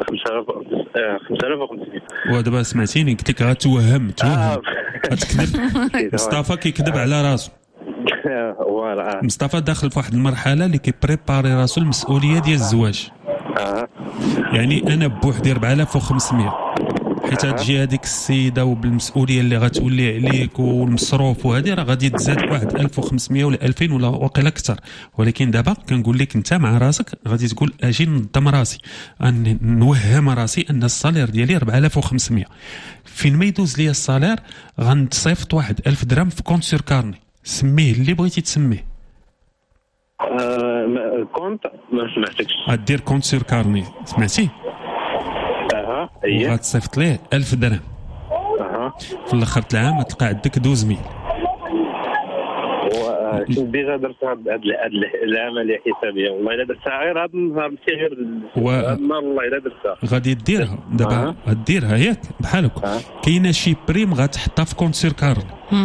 5500. ودابا سمعتيني قلت لك غتوهم غتكذب. مصطفى كيكذب على راسو. مصطفى داخل في واحد المرحله اللي كيبريباري راسو المسؤوليه ديال الزواج. يعني انا بوحدي 4500 حيت تجي هذيك السيده وبالمسؤوليه اللي غتولي عليك والمصروف وهذه راه غادي تزاد واحد 1500 ولا 2000 ولا واقيلا اكثر. ولكن دابا كنقول لك انت مع راسك غادي تقول اجي ننظم راسي، نوهم راسي ان الصالير ديالي 4500. فين ما يدوز ليا الصالير غنتصيفط واحد 1000 درهم في كونت سور كارني، سميه اللي بغيتي تسميه. كونت ما سمعتكش. غدير كونت سور كارني، سمعتي؟ وغتصيفط ليه 1000 درهم. في الاخر العام تلقى عندك 12000. ديجا درتها بهاد العمليه حسابيه، والله الا درتها غير هذا النهار ماشي غير والله الا درتها. غادي ديرها دابا، غديرها ياك بحالك. كاينه شي بريم غتحطها في كونت سير كارن.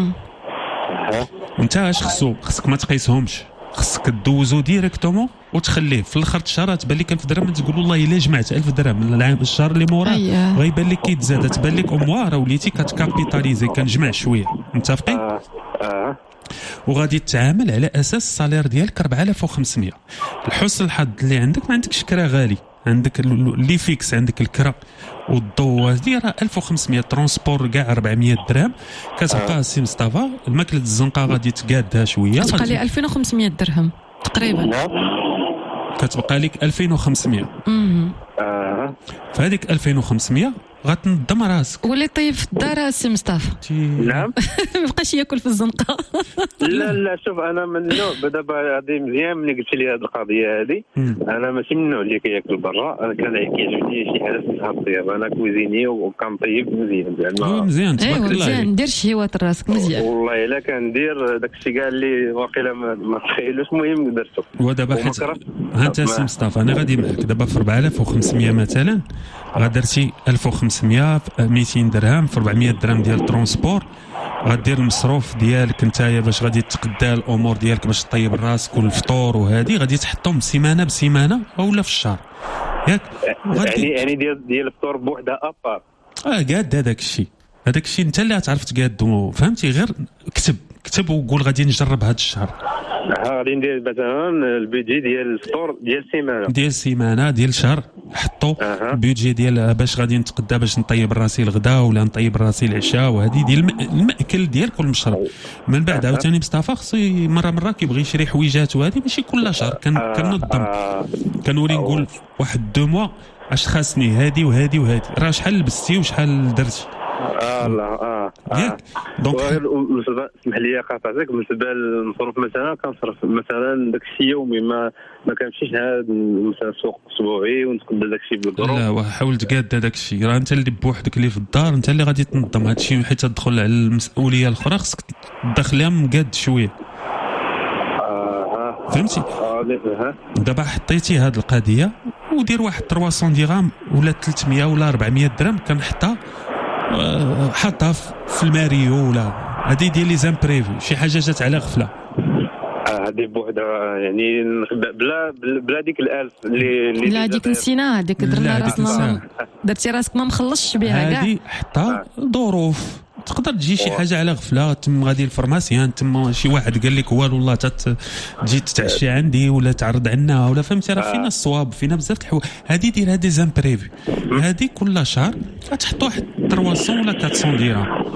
وانت اش خصك ما تقيسهمش، خصك دوزو ديريكتومون وتخليه في الاخر الشهر تبان لك 1000 درهم، تقول والله الا جمعت 1000 درهم العام الشهر اللي موراه غيبان لك كيتزاد، تبان لك راه وليتي كتكابيتاليزي، كنجمع شويه. متفقين؟ وغادي تتعامل على اساس الصالير ديالك 4500. لحسن الحظ اللي عندك ما عندكش كرا غالي، عندك اللي فيكس، عندك الكرا والضو هذه راه 1500. ترونسبور كاع 400 درهم. كتبقى سي مصطفى الماكله الزنقه غادي تقادها شويه، كتبقى لي 2500 درهم تقريبا. كتبقى لك 2500. فهذيك 2500 غتنظم راسك. ولي طيب في الدار سي مصطفى. نعم. ما بقاش ياكل في الزنقه. لا شوف انا من النوع دابا غادي مزيان ملي قلت لي هذه القضيه هذه. انا ماشي من النوع اللي كياكل برا، انا كيعجبني شي حاجه اسمها الطياب. انا كويزيني وكنطيب مزيان زعما. مزيان تبارك الله عليك. مزيان دير شهيوات راسك مزيان. والله الا كندير داكشي كاع اللي واقيلا ما تخيلوش، المهم درتو. ودابا حيت ها انت سي مصطفى انا غادي معك دابا في 4500 مثلا غادرتي 1500 200 درهم في 400 درهم ديال الترونسبور. غدير المصروف ديالك نتايا باش غادي تقدا الامور ديالك باش طيب راسك والفطور وهذه غادي تحطهم سيمانه بسيمانه اولا في الشهر ياك. يعني ديال الفطور بوحدها ابار. قاد هذاك الشيء انت اللي غتعرف تقادو، فهمتي؟ غير كتب وقول غادي نجرب هذا الشهر. غادي ندير مثلا البيدجي ديال الفطور ديال سيمانه ديال شهر، حطوا البيدجي ديال باش غادي نتقدى باش نطيب راسي الغداء ولا نطيب راسي العشاء، وهذه ديال المأكل ديالك والمشرب. من بعد عاوتاني مصطفى خصو مره كيبغي يشري حويجات وهذه ماشي كل شهر كننظم. كنولي نقول واحد 2 موا اش خاصني هذه وهذه راه شحال لبستي وشحال درتي. لا دونك اسمح لي قاطعتك. بالنسبه للمصروف مثلا كنصرف مثلا داكشي يومي، ما كنمشيش هاد مثلا سوق اسبوعي ونتقبل داكشي بالقروض. لا حاول تقاد داكشي، راه انت اللي بوحدك اللي في الدار، انت اللي غادي تنظم هادشي، حيت تدخل على المسؤوليه الاخرى خصك تدخلها مقاد شويه. فهمتي؟ دابا حطيتي هاد القضيه ودير واحد 300 درهم ولا 300 ولا 400 درهم كنحطها حطها في الماريو، ولا هذه ديال لي زامبريفي، شي حاجه جات على غفله. هذه بوحدها يعني بلا ديك الالف اللي لا ديك نسينا، هذيك درنا راسنا درتي راسك ما مخلصش بها كاع. هذه حتى ظروف تقدر تجي شي حاجه على غفله، تم غادي الفرماسيان، تم شي واحد قال لك والو والله تجي تتعشى عندي ولا تعرض عنا ولا فهمتي، راه فينا الصواب، فينا بزاف الحوايج. هذه دير هذه زامبريفي، هذه كل شهر غتحط واحد 300 ولا 400 درهم.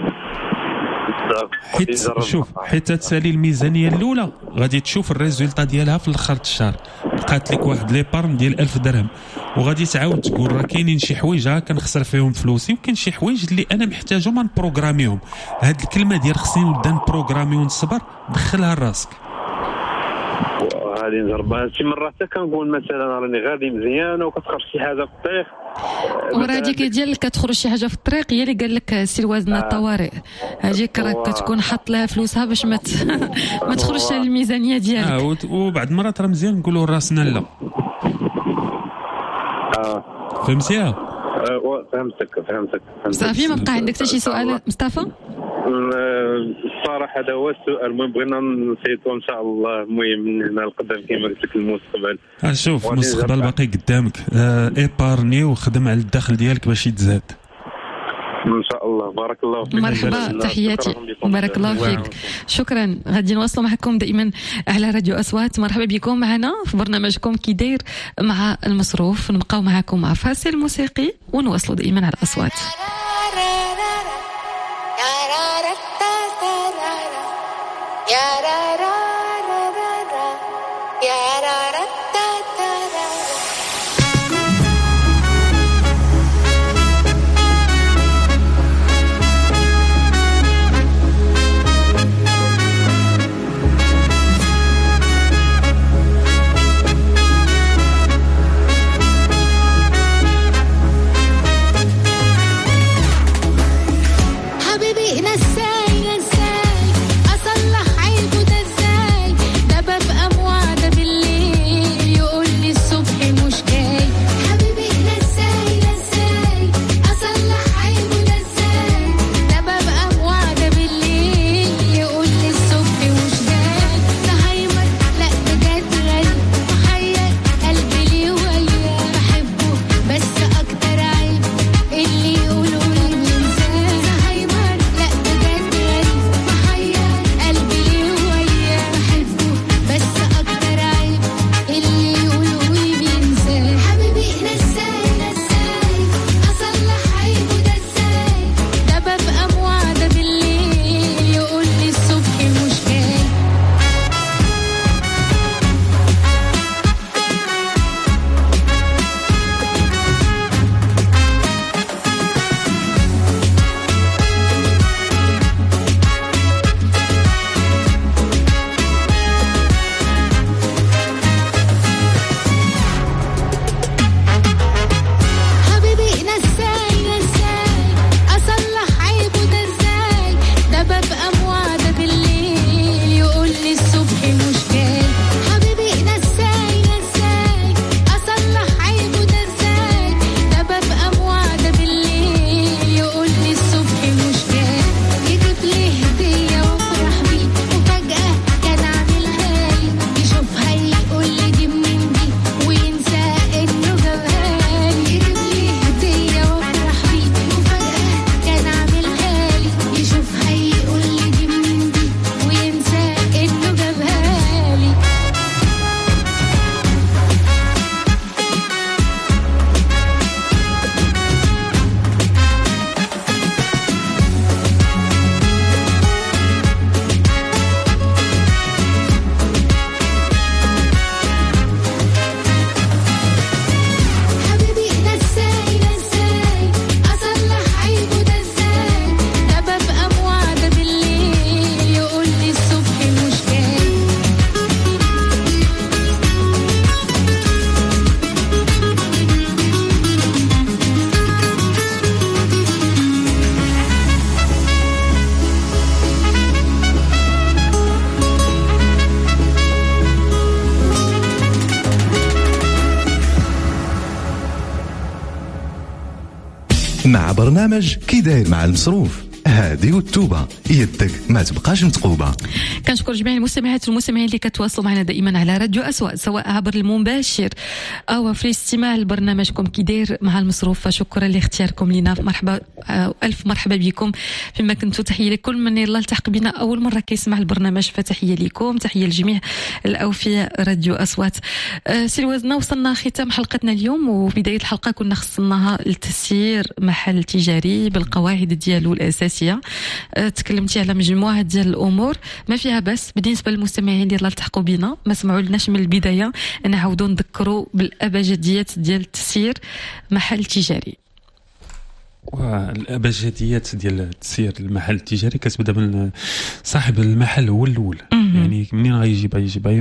حيت شوف، حيت تسالي الميزانيه الاولى غادي تشوف الريزولطا ديالها في الاخر الشهر، بقات لك واحد ليبارن ديال 1000 درهم، وغادي تعاود تقول راه كاينين شي حوايج كنخسر فيهم فلوسي، وكاين شي حوايج اللي انا محتاجهم نبروغراميهم. هاد الكلمه ديال خصني نبدا نبروغرامي ونصبر، دخلها لراسك. غادي نجربها شي مرات، كنقول مثلا راني غادي مزيان وكتخرج شي حاجه في الطريق، وراه هذيك ديال كتخرج شي حاجه في الطريق هي اللي قال لك سير وزن الطوارئ، هذيك راك كتكون حاط لها فلوسها باش ما تخرجش على الميزانيه ديالك. وبعد المرات راه مزيان نقولوا راسنا لا. فهمتيها؟ فهمتك. صافي ما بقى عندك حتى شي سؤال مصطفى؟ الصراحه هذا هو السؤال. المهم بغينا نسيطوا ان شاء الله، المهم من هنا القدام كما قلت لك المستقبل. شوف المستقبل باقي قدامك، ايبارني وخدم على الدخل ديالك باش يتزاد ان شاء الله. بارك الله فيك. مرحبا، تحياتي، بارك الله فيك، شكرا. غادي نواصلوا معكم دائما على راديو أصوات. مرحبا بكم معنا في برنامجكم كي داير مع المصروف. نبقاو معكم مع فاصل موسيقي ونواصلوا دائما على الأصوات. مع برنامج كي داير مع المصروف. هادي والتوبه يدك ما تبقاش متقوبه. كنشكر جميع المستمعات والمستمعين اللي كتواصلوا معنا دائما على راديو أسواق، سواء عبر المباشر او في الاستماع لبرنامجكم كي داير مع المصروف. فشكرا لاختياركم لنا، مرحبا الف مرحبا بكم فيما كنتوا. تحيه لكل من يلا التحق بنا اول مره كيسمع البرنامج، فتحيه لكم، تحيه لجميع الاوفياء راديو أصوات. سلوازنا وصلنا ختام حلقتنا اليوم، وبدايه الحلقه كنا خصناها لتسيير محل تجاري بالقواعد ديالو الاساسيه. تكلمتي على مجموعه ديال الامور ما فيها بس. بالنسبه للمستمعين اللي التحقوا بنا ما سمعوا لناش من البدايه، نعاودوا نذكروا بالابجديات ديال تسيير محل تجاري. والابجديات ديال تسيير المحل التجاري كتبدا من صاحب المحل هو الاول. يعني منين غيجيبها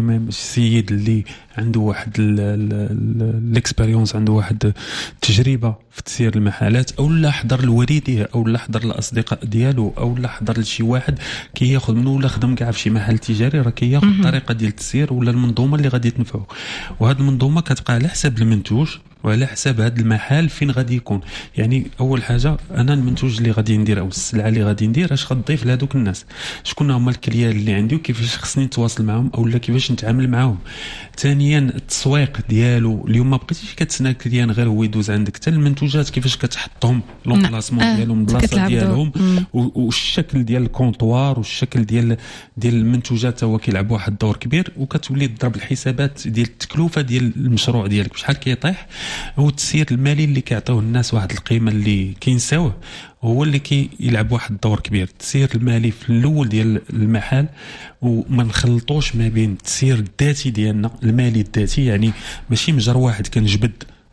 السيد اللي عنده واحد الاكسبيريونس، عنده واحد التجربه في تسيير المحلات، او لا حضر لوالديه، او لا حضر الاصدقاء ديالو، او لا حضر لشي واحد كياخذ منه، ولا خدم كاع في شي محل تجاري، راه كياخذ الطريقه ديال التسيير ولا المنظومه اللي غادي تنفعه. وهذه المنظومه كتبقى على حساب المنتوج وعلى حساب هذا المحل فين غادي يكون. يعني اول حاجه انا المنتوج اللي غادي ندير او السلعه اللي غادي ندير اش غتضيف لهذوك الناس، شكون هما الكليان اللي عندي وكيفاش خصني نتواصل معهم او لا كيفاش نتعامل معهم. ثانيا التسويق ديالو. اليوم ما بقيتيش كتسنى الكليان غير هو يدوز عندك، حتى المنتوجات كيفاش كتحطهم لومبلاسمون ديالهم، البلاصه ديالهم، والشكل ديال الكونطوار والشكل ديال المنتوجات هو كيلعب واحد الدور كبير. وكتولي تضرب الحسابات ديال التكلفه ديال المشروع ديالك شحال كيطيح. هو التسيير المالي اللي كيعطيوه الناس واحد القيمه اللي كينساوه، هو اللي كيلعب واحد الدور كبير. التسيير المالي في الاول ديال المحل، وما نخلطوش ما بين التسيير الذاتي ديالنا المالي الذاتي، يعني ماشي مجر واحد كنجبد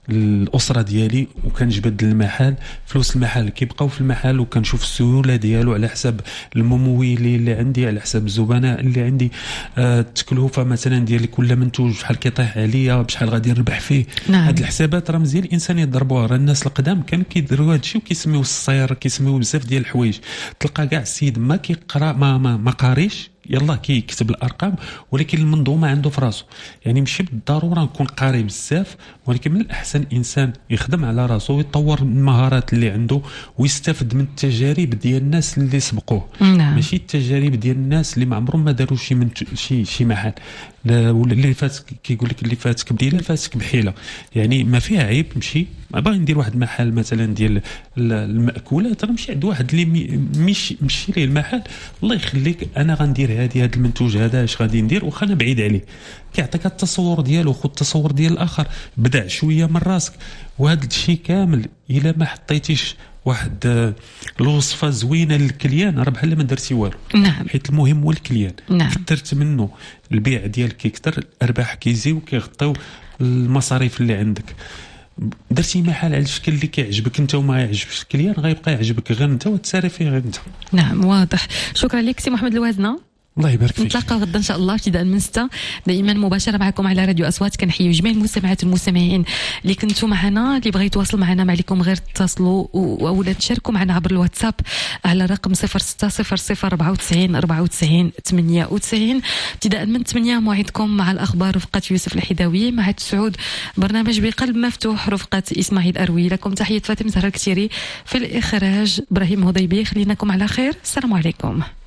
الاسره ديالي وكنجبد المحل، فلوس المحل كيبقاو في المحل، وكنشوف السيوله ديالو على حساب الممولين اللي عندي، على حساب الزبناء اللي عندي. التكلفه مثلا ديال كل منتوج شحال كيطيح عليا، بشحال غادي نربح فيه. هاد الحسابات راه مزيان الانسان يضربوها. راه الناس القدام كانوا كيديروا هادشي وكيسميوه الصير، كيسميوه بزاف ديال الحوايج. تلقى كاع السيد ما كيقرا ما قاريش، يلا كيكتب الارقام، ولكن المنظومه عنده في راسه. يعني ماشي بالضروره نكون قاري بزاف، ولكن من الاحسن انسان يخدم على راسه ويطور المهارات اللي عنده ويستافد من التجارب ديال الناس اللي سبقوه. ماشي التجارب ديال الناس اللي ما عمرهم ما داروا شي محل. اللي فات كيقول لك اللي فاتك بديله فاتك بحيله. يعني ما فيها عيب تمشي باغي ندير واحد المحل مثلا ديال المأكولات، نمشي عند واحد اللي مشي ليه المحل، الله يخليك انا غندير هذا المنتوج هذا اش غادي ندير، واخا انا بعيد عليه. كيعطيك التصور ديالو، خذ التصور ديال الاخر، بدع شويه من راسك. وهذا الشيء كامل الا ما حطيتيش واحد الوصفه زوينه للكليان راه بحال ما درتي والو. حيت المهم هو الكليان. كثرت منه البيع ديالك كيكثر، الارباح كيزيو كيغطيو المصاريف اللي عندك. درتي محل على الشكل اللي كيعجبك انت وما يعجبش الكليان، غيبقى يعجبك غير انت وتساري فيه غير انت. نعم واضح. شكرا لك سي محمد الوازنه. الله يبارك فيك. نتلاقاو غدا ان شاء الله ابتداء من 6 دائما مباشره معكم على راديو أصوات. كنحيي جميع المستمعات والمستمعين اللي كنتوا معنا، اللي بغى يتواصل معنا ما عليكم غير تتصلوا ولا تشاركوا معنا عبر الواتساب على رقم 060094 94 98. ابتداء من 8 موعدكم مع الاخبار رفقه يوسف الحداوي، مع سعود برنامج بقلب مفتوح رفقه اسماعيل اروي. لكم تحيه فاطمه زهره الكتيري، في الاخراج ابراهيم هضيبي. خليناكم على خير، السلام عليكم.